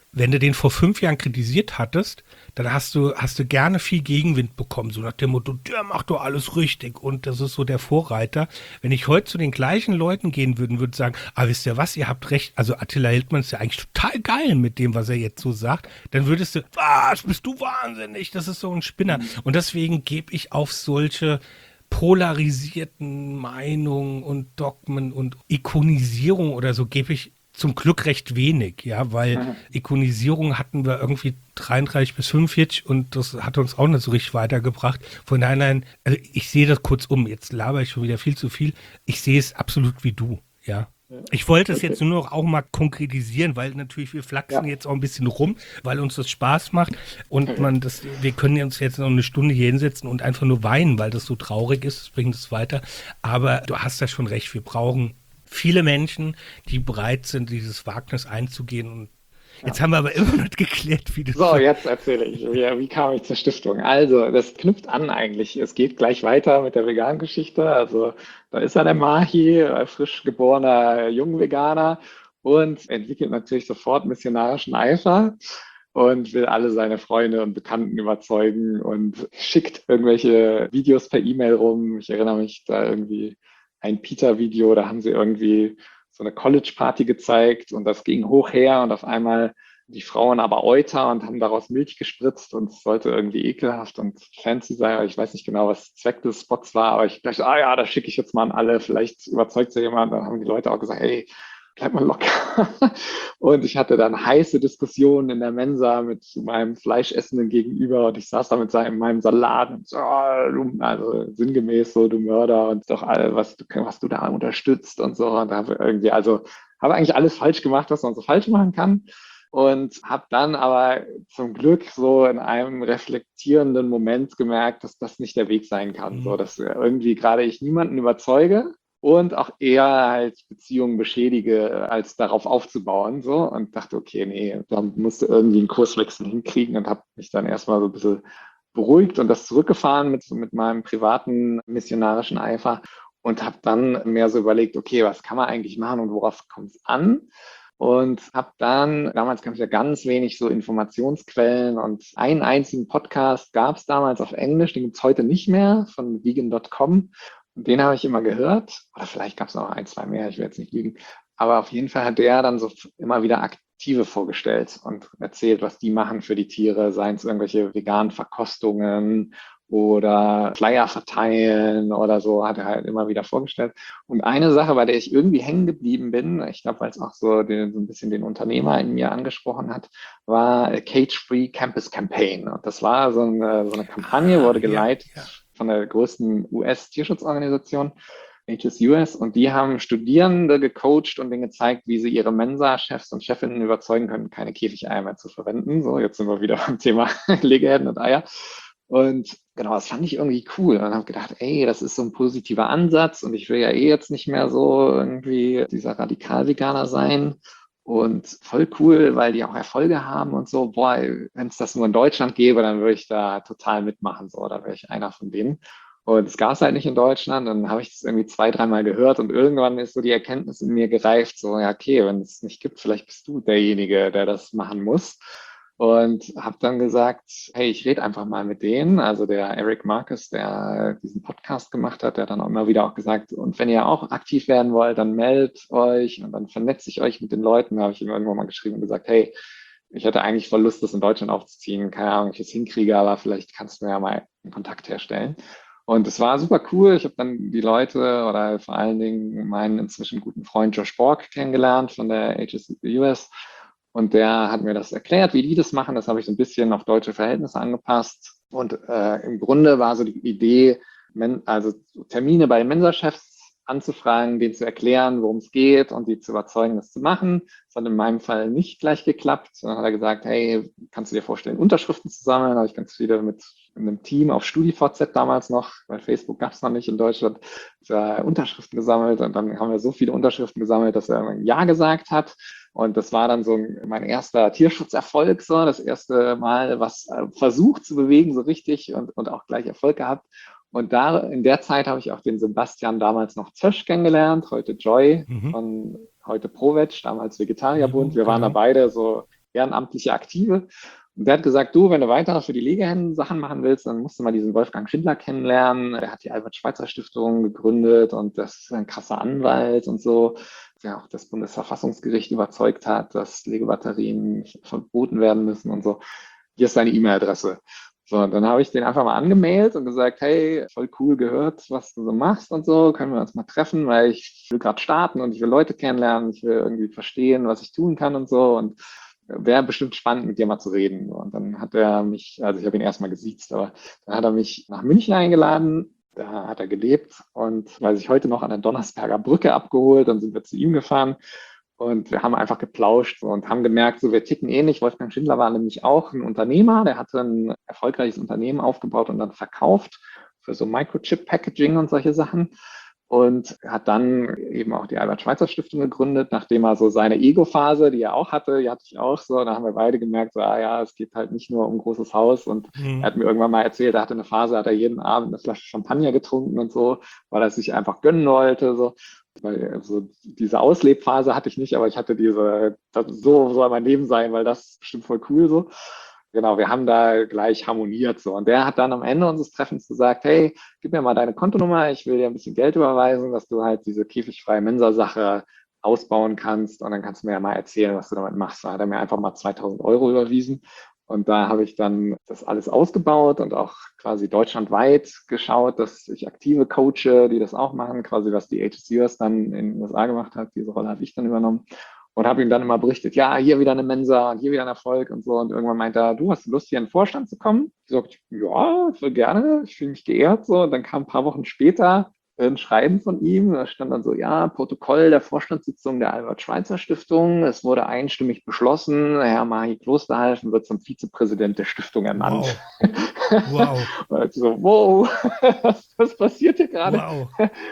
Speaker 2: wenn du den vor 5 Jahren kritisiert hattest, dann hast du gerne viel Gegenwind bekommen, so nach dem Motto, der macht doch alles richtig und das ist so der Vorreiter. Wenn ich heute zu den gleichen Leuten gehen würde sagen, wisst ihr was, ihr habt recht, also Attila Hildmann ist ja eigentlich total geil mit dem, was er jetzt so sagt, dann würdest du, was, bist du wahnsinnig, das ist so ein Spinner. Und deswegen gebe ich auf solche polarisierten Meinungen und Dogmen und Ikonisierung oder so gebe ich zum Glück recht wenig, ja, weil Ikonisierung hatten wir irgendwie 33 bis 45 und das hat uns auch nicht so richtig weitergebracht. Von daher, also ich sehe das kurzum, jetzt laber ich schon wieder viel zu viel, ich sehe es absolut wie du, ja. Ich wollte es jetzt nur noch auch mal konkretisieren, weil natürlich wir flachsen jetzt auch ein bisschen rum, weil uns das Spaß macht und wir können uns jetzt noch eine Stunde hier hinsetzen und einfach nur weinen, weil das so traurig ist, das bringt es weiter. Aber du hast ja schon recht, wir brauchen viele Menschen, die bereit sind, dieses Wagnis einzugehen. Und jetzt haben wir aber immer noch geklärt, wie das
Speaker 3: So, jetzt erzähle ich, wie kam ich zur Stiftung. Also, das knüpft an eigentlich. Es geht gleich weiter mit der Vegan-Geschichte. Also, da ist er, der Mahi, frisch geborener Jungveganer und entwickelt natürlich sofort missionarischen Eifer und will alle seine Freunde und Bekannten überzeugen und schickt irgendwelche Videos per E-Mail rum. Ich erinnere mich da irgendwie ein Peter-Video, da haben sie irgendwie so eine College-Party gezeigt und das ging hoch her und auf einmal die Frauen aber Euter und haben daraus Milch gespritzt und es sollte irgendwie ekelhaft und fancy sein. Ich weiß nicht genau, was Zweck des Spots war, aber ich dachte, das schicke ich jetzt mal an alle, vielleicht überzeugt ja jemand. Dann haben die Leute auch gesagt, hey, bleib mal locker. Und ich hatte dann heiße Diskussionen in der Mensa mit meinem Fleischessenden Gegenüber und ich saß da mit meinem Salat und so, also sinngemäß so, du Mörder und doch all, was du da unterstützt und so. Und da habe eigentlich alles falsch gemacht, was man so falsch machen kann. Und habe dann aber zum Glück so in einem reflektierenden Moment gemerkt, dass das nicht der Weg sein kann. So, dass irgendwie gerade ich niemanden überzeuge und auch eher halt Beziehungen beschädige, als darauf aufzubauen. So. Und dachte, okay, nee, da musste irgendwie einen Kurswechsel hinkriegen und habe mich dann erstmal so ein bisschen beruhigt und das zurückgefahren mit meinem privaten missionarischen Eifer und habe dann mehr so überlegt, okay, was kann man eigentlich machen und worauf kommt es an? Und habe dann, damals gab es ja ganz wenig so Informationsquellen und einen einzigen Podcast gab es damals auf Englisch, den gibt es heute nicht mehr, von vegan.com. Und den habe ich immer gehört. Oder vielleicht gab es noch ein, zwei mehr, ich will jetzt nicht lügen. Aber auf jeden Fall hat der dann so immer wieder Aktive vorgestellt und erzählt, was die machen für die Tiere, seien es irgendwelche veganen Verkostungen oder Flyer verteilen oder so, hat er halt immer wieder vorgestellt. Und eine Sache, bei der ich irgendwie hängen geblieben bin, ich glaube, weil es auch so ein bisschen den Unternehmer in mir angesprochen hat, war Cage-Free Campus Campaign. Und das war so eine Kampagne, wurde geleitet von der größten US-Tierschutzorganisation, HSUS, und die haben Studierende gecoacht und denen gezeigt, wie sie ihre Mensa-Chefs und Chefinnen überzeugen können, keine Käfigeier mehr zu verwenden. So, jetzt sind wir wieder beim Thema Legehennen und Eier. Und genau, das fand ich irgendwie cool. Und habe gedacht, ey, das ist so ein positiver Ansatz und ich will ja jetzt nicht mehr so irgendwie dieser Radikal-Veganer sein. Und voll cool, weil die auch Erfolge haben und so. Boah, wenn es das nur in Deutschland gäbe, dann würde ich da total mitmachen. So, da wäre ich einer von denen. Und es gab es halt nicht in Deutschland. Dann habe ich das irgendwie 2, 3 Mal gehört und irgendwann ist so die Erkenntnis in mir gereift, so, ja, okay, wenn es nicht gibt, vielleicht bist du derjenige, der das machen muss. Und habe dann gesagt, hey, ich rede einfach mal mit denen. Also der Eric Marcus, der diesen Podcast gemacht hat, der hat dann auch immer wieder auch gesagt, und wenn ihr auch aktiv werden wollt, dann meldet euch und dann vernetze ich euch mit den Leuten. Da habe ich ihm irgendwann mal geschrieben und gesagt, hey, ich hätte eigentlich voll Lust, das in Deutschland aufzuziehen. Keine Ahnung, ob ich es hinkriege, aber vielleicht kannst du mir ja mal einen Kontakt herstellen. Und es war super cool. Ich habe dann die Leute oder vor allen Dingen meinen inzwischen guten Freund Josh Borg kennengelernt von der HSUS. Und der hat mir das erklärt, wie die das machen. Das habe ich so ein bisschen auf deutsche Verhältnisse angepasst. Und im Grunde war so die Idee, also Termine bei Mensa-Chefs anzufragen, denen zu erklären, worum es geht und die zu überzeugen, das zu machen. Das hat in meinem Fall nicht gleich geklappt. Dann hat er gesagt, hey, kannst du dir vorstellen, Unterschriften zu sammeln? Da habe ich ganz viele mit einem Team auf StudiVZ damals noch, weil Facebook gab es noch nicht in Deutschland, Unterschriften gesammelt. Und dann haben wir so viele Unterschriften gesammelt, dass er ein Ja gesagt hat. Und das war dann so mein erster Tierschutzerfolg, so das erste Mal, was versucht zu bewegen, so richtig und auch gleich Erfolg gehabt. Und da in der Zeit habe ich auch den Sebastian damals noch Zösch kennengelernt, heute Joy von heute Provetsch, damals Vegetarierbund. Wir waren da beide so ehrenamtliche Aktive. Und der hat gesagt, du, wenn du weiter für die Legehennen Sachen machen willst, dann musst du mal diesen Wolfgang Schindler kennenlernen. Der hat die Albert-Schweitzer-Stiftung gegründet und das ist ein krasser Anwalt und so, der auch das Bundesverfassungsgericht überzeugt hat, dass Legebatterien verboten werden müssen und so. Hier ist seine E-Mail-Adresse. So, dann habe ich den einfach mal angemailt und gesagt, hey, voll cool gehört, was du so machst und so, können wir uns mal treffen, weil ich will gerade starten und ich will Leute kennenlernen, ich will irgendwie verstehen, was ich tun kann und so und wäre bestimmt spannend, mit dir mal zu reden. Und dann hat er mich, also ich habe ihn erstmal gesiezt, aber dann hat er mich nach München eingeladen, da hat er gelebt und weiß ich heute noch an der Donnersberger Brücke abgeholt, dann sind wir zu ihm gefahren. Und wir haben einfach geplauscht und haben gemerkt, so wir ticken ähnlich. Wolfgang Schindler war nämlich auch ein Unternehmer, der hatte ein erfolgreiches Unternehmen aufgebaut und dann verkauft für so Microchip-Packaging und solche Sachen. Und hat dann eben auch die Albert-Schweitzer-Stiftung gegründet, nachdem er so seine Ego-Phase, die er auch hatte, die hatte ich auch so. Da haben wir beide gemerkt, so, ja, es geht halt nicht nur um ein großes Haus. Und er hat mir irgendwann mal erzählt, er hatte eine Phase, hat er jeden Abend eine Flasche Champagner getrunken und so, weil er sich einfach gönnen wollte. So. Weil also diese Auslebphase hatte ich nicht, aber ich hatte so soll mein Leben sein, weil das ist bestimmt voll cool so. Genau, wir haben da gleich harmoniert so. Und der hat dann am Ende unseres Treffens gesagt, hey, gib mir mal deine Kontonummer, ich will dir ein bisschen Geld überweisen, dass du halt diese käfigfreie Mensa-Sache ausbauen kannst und dann kannst du mir ja mal erzählen, was du damit machst. Da hat er mir einfach mal 2.000 Euro überwiesen. Und da habe ich dann das alles ausgebaut und auch quasi deutschlandweit geschaut, dass ich Aktive coache, die das auch machen, quasi was die HCUs dann in den USA gemacht hat. Diese Rolle habe ich dann übernommen und habe ihm dann immer berichtet, ja, hier wieder eine Mensa und hier wieder ein Erfolg und so. Und irgendwann meinte er, du hast Lust, hier in den Vorstand zu kommen? Ich sagte, ja, ich will gerne, ich fühle mich geehrt. So. Und dann kam ein paar Wochen später ein Schreiben von ihm, da stand dann so, ja, Protokoll der Vorstandssitzung der Albert-Schweitzer-Stiftung. Es wurde einstimmig beschlossen, Herr Mahi Klosterhalfen wird zum Vizepräsident der Stiftung ernannt.
Speaker 2: Wow.
Speaker 3: Und so, wow, was passiert hier gerade?
Speaker 2: Wow.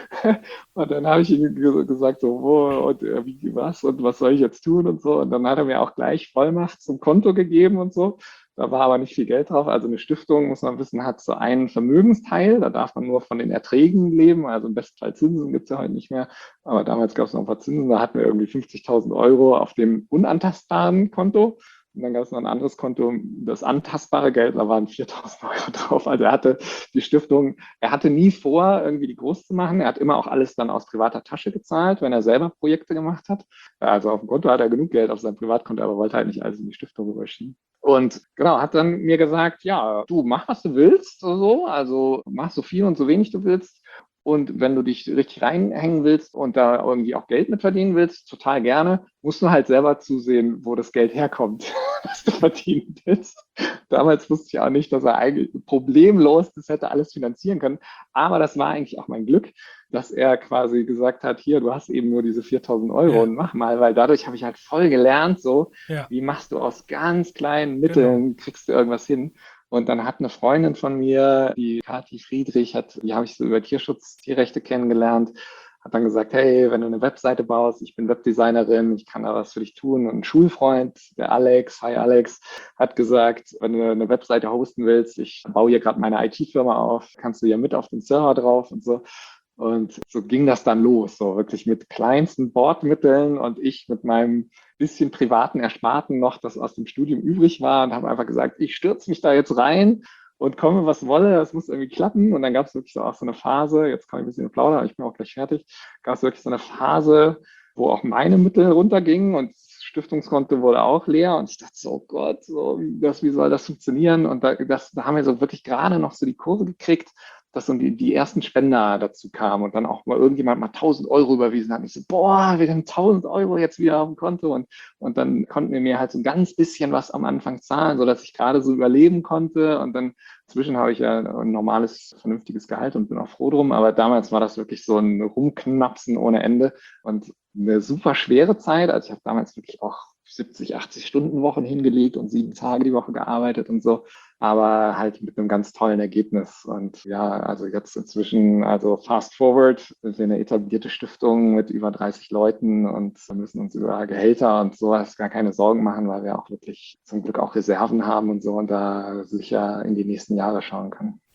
Speaker 3: Und dann habe ich ihm gesagt, so, wo und wie, was und was soll ich jetzt tun und so. Und dann hat er mir auch gleich Vollmacht zum Konto gegeben und so. Da war aber nicht viel Geld drauf. Also eine Stiftung, muss man wissen, hat so einen Vermögensteil. Da darf man nur von den Erträgen leben. Also im besten Fall Zinsen gibt es ja heute nicht mehr. Aber damals gab es noch ein paar Zinsen. Da hatten wir irgendwie 50.000 Euro auf dem unantastbaren Konto. Und dann gab es noch ein anderes Konto, das antastbare Geld, da waren 4.000 Euro drauf. Also er hatte die Stiftung, er hatte nie vor, irgendwie die groß zu machen. Er hat immer auch alles dann aus privater Tasche gezahlt, wenn er selber Projekte gemacht hat. Also auf dem Konto hat er genug Geld, auf seinem Privatkonto, aber wollte halt nicht alles in die Stiftung rüberschieben. Und genau, hat dann mir gesagt, ja, du mach, was du willst, so, also mach so viel und so wenig du willst. Und wenn du dich richtig reinhängen willst und da irgendwie auch Geld mit verdienen willst, total gerne, musst du halt selber zusehen, wo das Geld herkommt, was du verdienen willst. Damals wusste ich auch nicht, dass er eigentlich problemlos das hätte alles finanzieren können. Aber das war eigentlich auch mein Glück, dass er quasi gesagt hat, hier, du hast eben nur diese 4.000 Euro und mach mal, weil dadurch habe ich halt voll gelernt, so, wie machst du aus ganz kleinen Mitteln, kriegst du irgendwas hin. Und dann hat eine Freundin von mir, die Kathi Friedrich, die habe ich so über Tierschutz, Tierrechte kennengelernt, hat dann gesagt, hey, wenn du eine Webseite baust, ich bin Webdesignerin, ich kann da was für dich tun. Und ein Schulfreund, der Alex, hi Alex, hat gesagt, wenn du eine Webseite hosten willst, ich baue hier gerade meine IT-Firma auf, kannst du ja mit auf den Server drauf und so. Und so ging das dann los, so wirklich mit kleinsten Bordmitteln und ich mit meinem bisschen privaten Ersparten noch, das aus dem Studium übrig war und habe einfach gesagt, ich stürze mich da jetzt rein und komme, was wolle, das muss irgendwie klappen. Und dann gab es wirklich so auch so eine Phase, jetzt kann ich ein bisschen plaudern, aber ich bin auch gleich fertig, gab es wirklich so eine Phase, wo auch meine Mittel runtergingen und das Stiftungskonto wurde auch leer und ich dachte so, oh Gott, so, wie soll das funktionieren? Und da haben wir so wirklich gerade noch so die Kurve gekriegt, dass so die ersten Spender dazu kamen und dann auch mal irgendjemand mal 1.000 Euro überwiesen hat. Und ich so, boah, wir haben 1.000 Euro jetzt wieder auf dem Konto. Und dann konnten wir mir halt so ein ganz bisschen was am Anfang zahlen, sodass ich gerade so überleben konnte. Und dann inzwischen habe ich ja ein normales, vernünftiges Gehalt und bin auch froh drum. Aber damals war das wirklich so ein Rumknapsen ohne Ende und eine super schwere Zeit. Also ich habe damals wirklich auch 70, 80 Stunden Wochen hingelegt und 7 Tage die Woche gearbeitet und so, aber halt mit einem ganz tollen Ergebnis. Und ja, also jetzt inzwischen, also fast forward, sind wir eine etablierte Stiftung mit über 30 Leuten und wir müssen uns über Gehälter und sowas gar keine Sorgen machen, weil wir auch wirklich zum Glück auch Reserven haben und so und da sicher in die nächsten Jahre schauen können.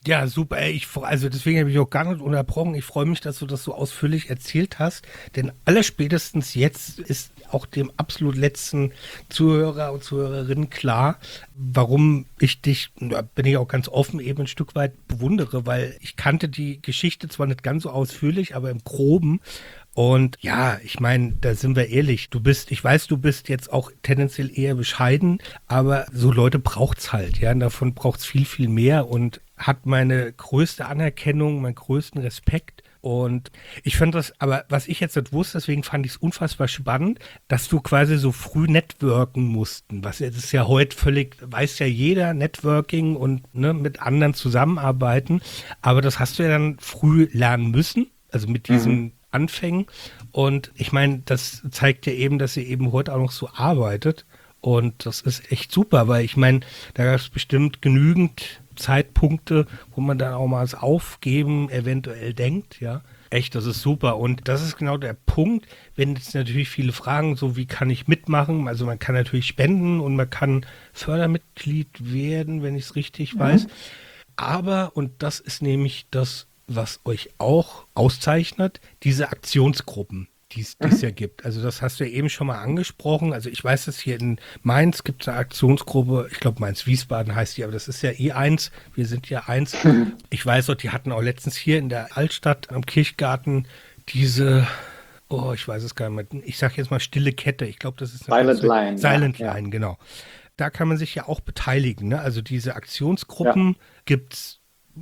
Speaker 2: Ja, super. Also deswegen habe ich auch gar nicht unterbrochen. Ich freue mich, dass du das so ausführlich erzählt hast, denn allerspätestens jetzt ist auch dem absolut letzten Zuhörer und Zuhörerinnen klar, warum ich dich, da bin ich auch ganz offen, eben ein Stück weit bewundere, weil ich kannte die Geschichte zwar nicht ganz so ausführlich, aber im Groben. Und ja, ich meine, da sind wir ehrlich. Ich weiß, du bist jetzt auch tendenziell eher bescheiden, aber so Leute braucht's halt, ja. Und davon braucht's viel, viel mehr und hat meine größte Anerkennung, meinen größten Respekt. Und ich fand das, aber was ich jetzt nicht wusste, deswegen fand ich es unfassbar spannend, dass du quasi so früh networken mussten. Was jetzt ist ja heute völlig, weiß ja jeder, Networking und ne, mit anderen zusammenarbeiten. Aber das hast du ja dann früh lernen müssen, also mit diesen Anfängen. Und ich meine, das zeigt ja eben, dass ihr eben heute auch noch so arbeitet. Und das ist echt super, weil ich meine, da gab es bestimmt genügend Zeitpunkte, wo man dann auch mal das Aufgeben eventuell denkt, ja. Echt, das ist super. Und das ist genau der Punkt, wenn jetzt natürlich viele fragen, so wie kann ich mitmachen? Also man kann natürlich spenden und man kann Fördermitglied werden, wenn ich es richtig weiß. Aber, und das ist nämlich das, was euch auch auszeichnet, diese Aktionsgruppen, die es ja gibt. Also das hast du ja eben schon mal angesprochen. Also ich weiß, dass hier in Mainz gibt es eine Aktionsgruppe, ich glaube Mainz-Wiesbaden heißt die, aber das ist ja eins. Wir sind ja eins. Ich weiß auch, die hatten auch letztens hier in der Altstadt am Kirchgarten diese, ich weiß es gar nicht mehr, ich sage jetzt mal stille Kette. Ich glaube, das ist
Speaker 3: Silent Line.
Speaker 2: Silent Line, genau. Da kann man sich ja auch beteiligen. Ne? Also diese Aktionsgruppen gibt's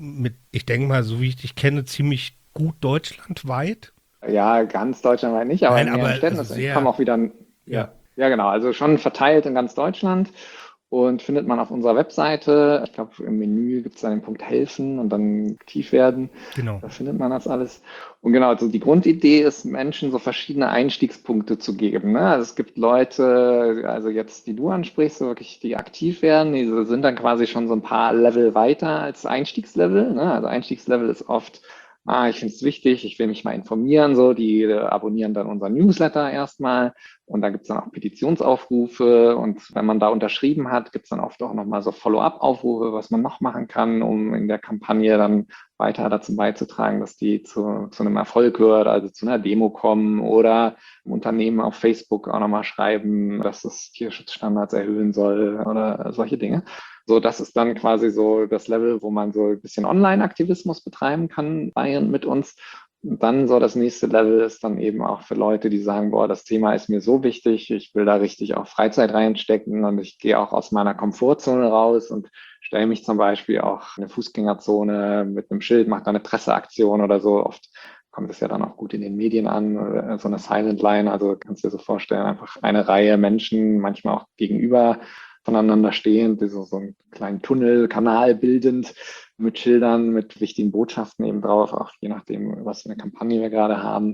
Speaker 2: ich denke mal, so wie ich dich kenne, ziemlich gut deutschlandweit.
Speaker 3: Ja, ganz deutschlandweit nicht, aber
Speaker 2: Nein,
Speaker 3: in mehreren Städten.
Speaker 2: also
Speaker 3: Das kommen auch wieder, ja, genau, also schon verteilt in ganz Deutschland und findet man auf unserer Webseite. Ich glaube, im Menü gibt es dann den Punkt Helfen und dann aktiv werden.
Speaker 2: Genau.
Speaker 3: Da findet man das alles. Und genau, also die Grundidee ist, Menschen so verschiedene Einstiegspunkte zu geben. Ne? Also es gibt Leute, also jetzt, die du ansprichst, so wirklich, die aktiv werden, die sind dann quasi schon so ein paar Level weiter als Einstiegslevel. Ne? Also Einstiegslevel ist oft, ich finde es wichtig, ich will mich mal informieren, so, die abonnieren dann unseren Newsletter erstmal und da gibt es dann auch Petitionsaufrufe und wenn man da unterschrieben hat, gibt es dann oft auch nochmal so Follow-up-Aufrufe, was man noch machen kann, um in der Kampagne dann weiter dazu beizutragen, dass die zu einem Erfolg wird, also zu einer Demo kommen oder im Unternehmen auf Facebook auch nochmal schreiben, dass es Tierschutzstandards erhöhen soll oder solche Dinge. So, das ist dann quasi so das Level, wo man so ein bisschen Online-Aktivismus betreiben kann bei und mit uns. Und dann so das nächste Level ist dann eben auch für Leute, die sagen, boah, das Thema ist mir so wichtig, ich will da richtig auch Freizeit reinstecken und ich gehe auch aus meiner Komfortzone raus und stelle mich zum Beispiel auch in eine Fußgängerzone mit einem Schild, mache da eine Presseaktion oder so. Oft kommt es ja dann auch gut in den Medien an, oder so eine Silent Line, also kannst du dir so vorstellen, einfach eine Reihe Menschen, manchmal auch gegenüber voneinander stehend, so einen kleinen Tunnelkanal bildend mit Schildern, mit wichtigen Botschaften eben drauf, auch je nachdem, was für eine Kampagne wir gerade haben.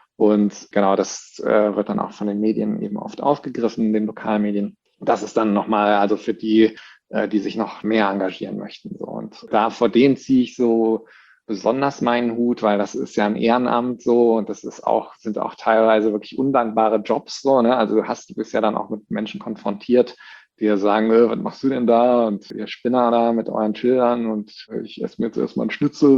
Speaker 3: Und genau, das wird dann auch von den Medien eben oft aufgegriffen, den Lokalmedien. Das ist dann nochmal, also für die, die sich noch mehr engagieren möchten. So. Und vor denen ziehe ich so besonders meinen Hut, weil das ist ja ein Ehrenamt so und das sind auch teilweise wirklich undankbare Jobs so, ne? Also du bist ja dann auch mit Menschen konfrontiert, die ja sagen, was machst du denn da? Und ihr Spinner da mit euren Schildern und ich esse mir jetzt erstmal einen Schnitzel.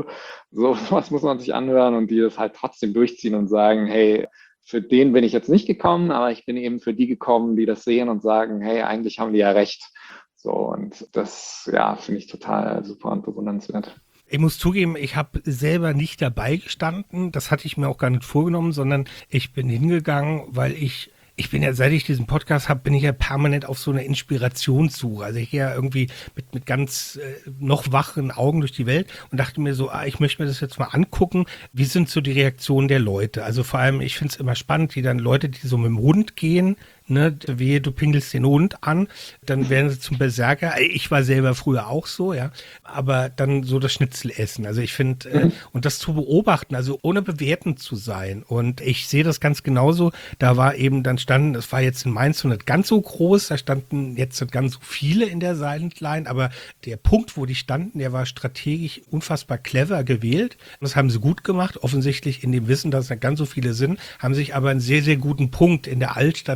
Speaker 3: So was muss man sich anhören und die das halt trotzdem durchziehen und sagen, hey, für den bin ich jetzt nicht gekommen, aber ich bin eben für die gekommen, die das sehen und sagen, hey, eigentlich haben die ja recht. So, und das, ja, finde ich total super und bewundernswert.
Speaker 2: Ich muss zugeben, ich habe selber nicht dabei gestanden. Das hatte ich mir auch gar nicht vorgenommen, sondern ich bin hingegangen, weil ich bin ja, seit ich diesen Podcast habe, bin ich ja permanent auf so einer Inspirationssuche. Also ich gehe ja irgendwie mit ganz noch wachen Augen durch die Welt und dachte mir so, ich möchte mir das jetzt mal angucken. Wie sind so die Reaktionen der Leute? Also vor allem, ich finde es immer spannend, die so mit dem Hund gehen, ne, wehe, du pinkelst den Hund an, dann werden sie zum Berserker. Ich war selber früher auch so, ja, aber dann so das Schnitzel essen. Also ich finde, und das zu beobachten, also ohne bewertend zu sein. Und ich sehe das ganz genauso. Da war eben, das war jetzt in Mainz so nicht ganz so groß, da standen jetzt nicht ganz so viele in der Silent Line, aber der Punkt, wo die standen, der war strategisch unfassbar clever gewählt. Das haben sie gut gemacht, offensichtlich in dem Wissen, dass es nicht ganz so viele sind, haben sich aber einen sehr, sehr guten Punkt in der Altstadt, in der Fußgängerzone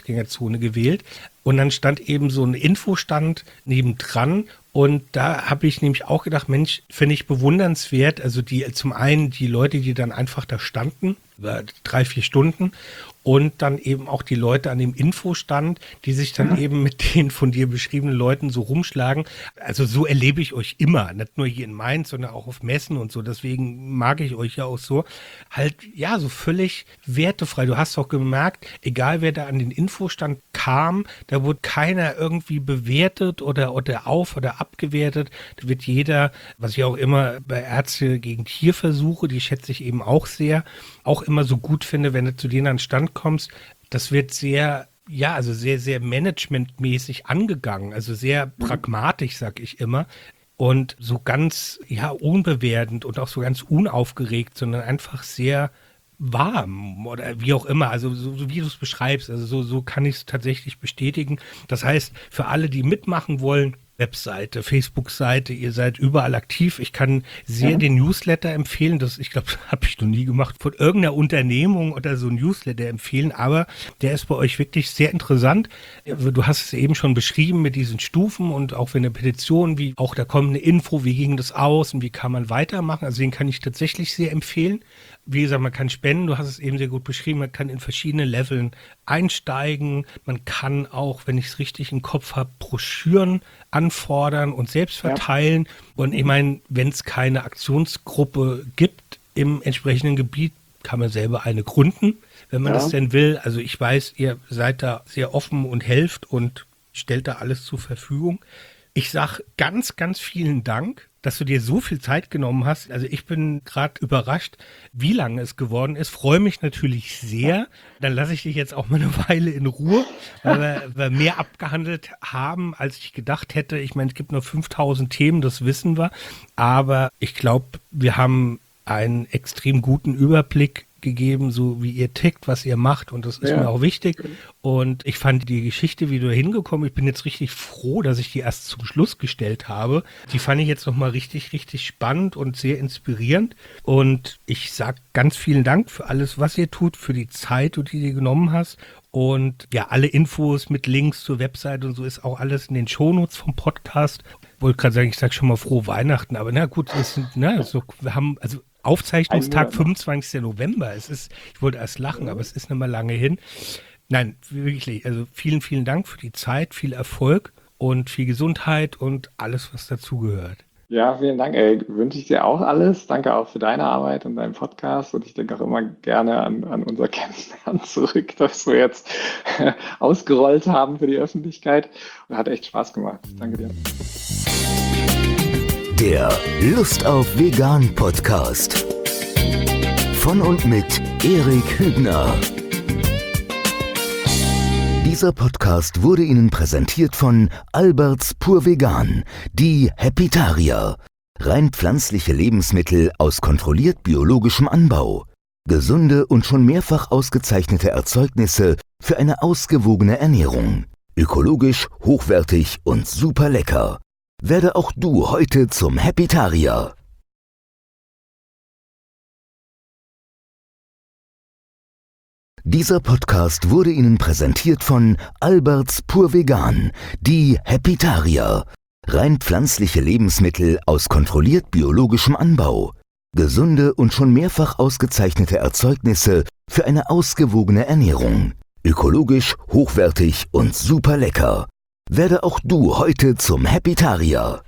Speaker 2: Fußgängerzone gewählt. Und dann stand eben so ein Infostand nebendran. Und da habe ich nämlich auch gedacht, Mensch, finde ich bewundernswert. Also zum einen die Leute, die dann einfach da standen, über 3-4 Stunden. Und dann eben auch die Leute an dem Infostand, die sich dann eben mit den von dir beschriebenen Leuten so rumschlagen. Also so erlebe ich euch immer, nicht nur hier in Mainz, sondern auch auf Messen und so. Deswegen mag ich euch ja auch so. Halt, ja, so völlig wertefrei. Du hast auch gemerkt, egal wer da an den Infostand kam, da wurde keiner irgendwie bewertet oder auf- oder abgewertet. Da wird jeder, was ich auch immer bei Ärzte gegen Tierversuche, die schätze ich eben auch sehr, auch immer so gut finde, wenn du zu denen an den Stand kommst, das wird sehr, ja, also sehr, sehr managementmäßig angegangen, also sehr pragmatisch, sag ich immer. Und so ganz, ja, unbewertend und auch so ganz unaufgeregt, sondern einfach sehr warm oder wie auch immer, also so wie du es beschreibst, also so kann ich es tatsächlich bestätigen. Das heißt, für alle, die mitmachen wollen, Webseite, Facebook-Seite, ihr seid überall aktiv. Ich kann sehr den Newsletter empfehlen. Ich glaube, das habe ich noch nie gemacht, von irgendeiner Unternehmung oder so ein Newsletter empfehlen, aber der ist bei euch wirklich sehr interessant. Du hast es eben schon beschrieben mit diesen Stufen und auch für eine Petition, wie auch da kommt eine Info, wie ging das aus und wie kann man weitermachen. Also den kann ich tatsächlich sehr empfehlen. Wie gesagt, man kann spenden, du hast es eben sehr gut beschrieben, man kann in verschiedene Leveln einsteigen, man kann auch, wenn ich es richtig im Kopf habe, Broschüren anfordern und selbst verteilen. Ja. Und ich meine, wenn es keine Aktionsgruppe gibt im entsprechenden Gebiet, kann man selber eine gründen, wenn man das denn will. Also ich weiß, ihr seid da sehr offen und helft und stellt da alles zur Verfügung. Ich sage ganz, ganz vielen Dank, dass du dir so viel Zeit genommen hast. Also ich bin gerade überrascht, wie lange es geworden ist. Freue mich natürlich sehr. Dann lasse ich dich jetzt auch mal eine Weile in Ruhe, weil wir mehr abgehandelt haben, als ich gedacht hätte. Ich meine, es gibt nur 5000 Themen, das wissen wir. Aber ich glaube, wir haben einen extrem guten Überblick gegeben, so wie ihr tickt, was ihr macht, und das ist mir auch wichtig. Und ich fand die Geschichte, wie du da hingekommen, ich bin jetzt richtig froh, dass ich die erst zum Schluss gestellt habe. Die fand ich jetzt nochmal richtig, richtig spannend und sehr inspirierend. Und ich sag ganz vielen Dank für alles, was ihr tut, für die Zeit, die du dir genommen hast. Und ja, alle Infos mit Links zur Website und so ist auch alles in den Shownotes vom Podcast. Ich wollte gerade sagen, ich sage schon mal frohe Weihnachten, aber na gut, wir haben, also Aufzeichnungstag 25. November. Ich wollte erst lachen, aber es ist nicht mehr lange hin. Nein, wirklich, also vielen, vielen Dank für die Zeit, viel Erfolg und viel Gesundheit und alles, was dazugehört.
Speaker 3: Ja, vielen Dank, wünsche ich dir auch alles. Danke auch für deine Arbeit und deinen Podcast. Und ich denke auch immer gerne an unser Kennenlernen zurück, das wir jetzt ausgerollt haben für die Öffentlichkeit. Und hat echt Spaß gemacht. Danke dir.
Speaker 1: Der Lust auf Vegan Podcast. Von und mit Erik Hübner. Dieser Podcast wurde Ihnen präsentiert von Alberts Pur Vegan, die Happytarier. Rein pflanzliche Lebensmittel aus kontrolliert biologischem Anbau. Gesunde und schon mehrfach ausgezeichnete Erzeugnisse für eine ausgewogene Ernährung. Ökologisch, hochwertig und super lecker. Werde auch du heute zum Happytarier. Dieser Podcast wurde Ihnen präsentiert von Alberts Pur Vegan, die Happytarier. Rein pflanzliche Lebensmittel aus kontrolliert biologischem Anbau. Gesunde und schon mehrfach ausgezeichnete Erzeugnisse für eine ausgewogene Ernährung. Ökologisch, hochwertig und super lecker. Werde auch du heute zum Happytarier.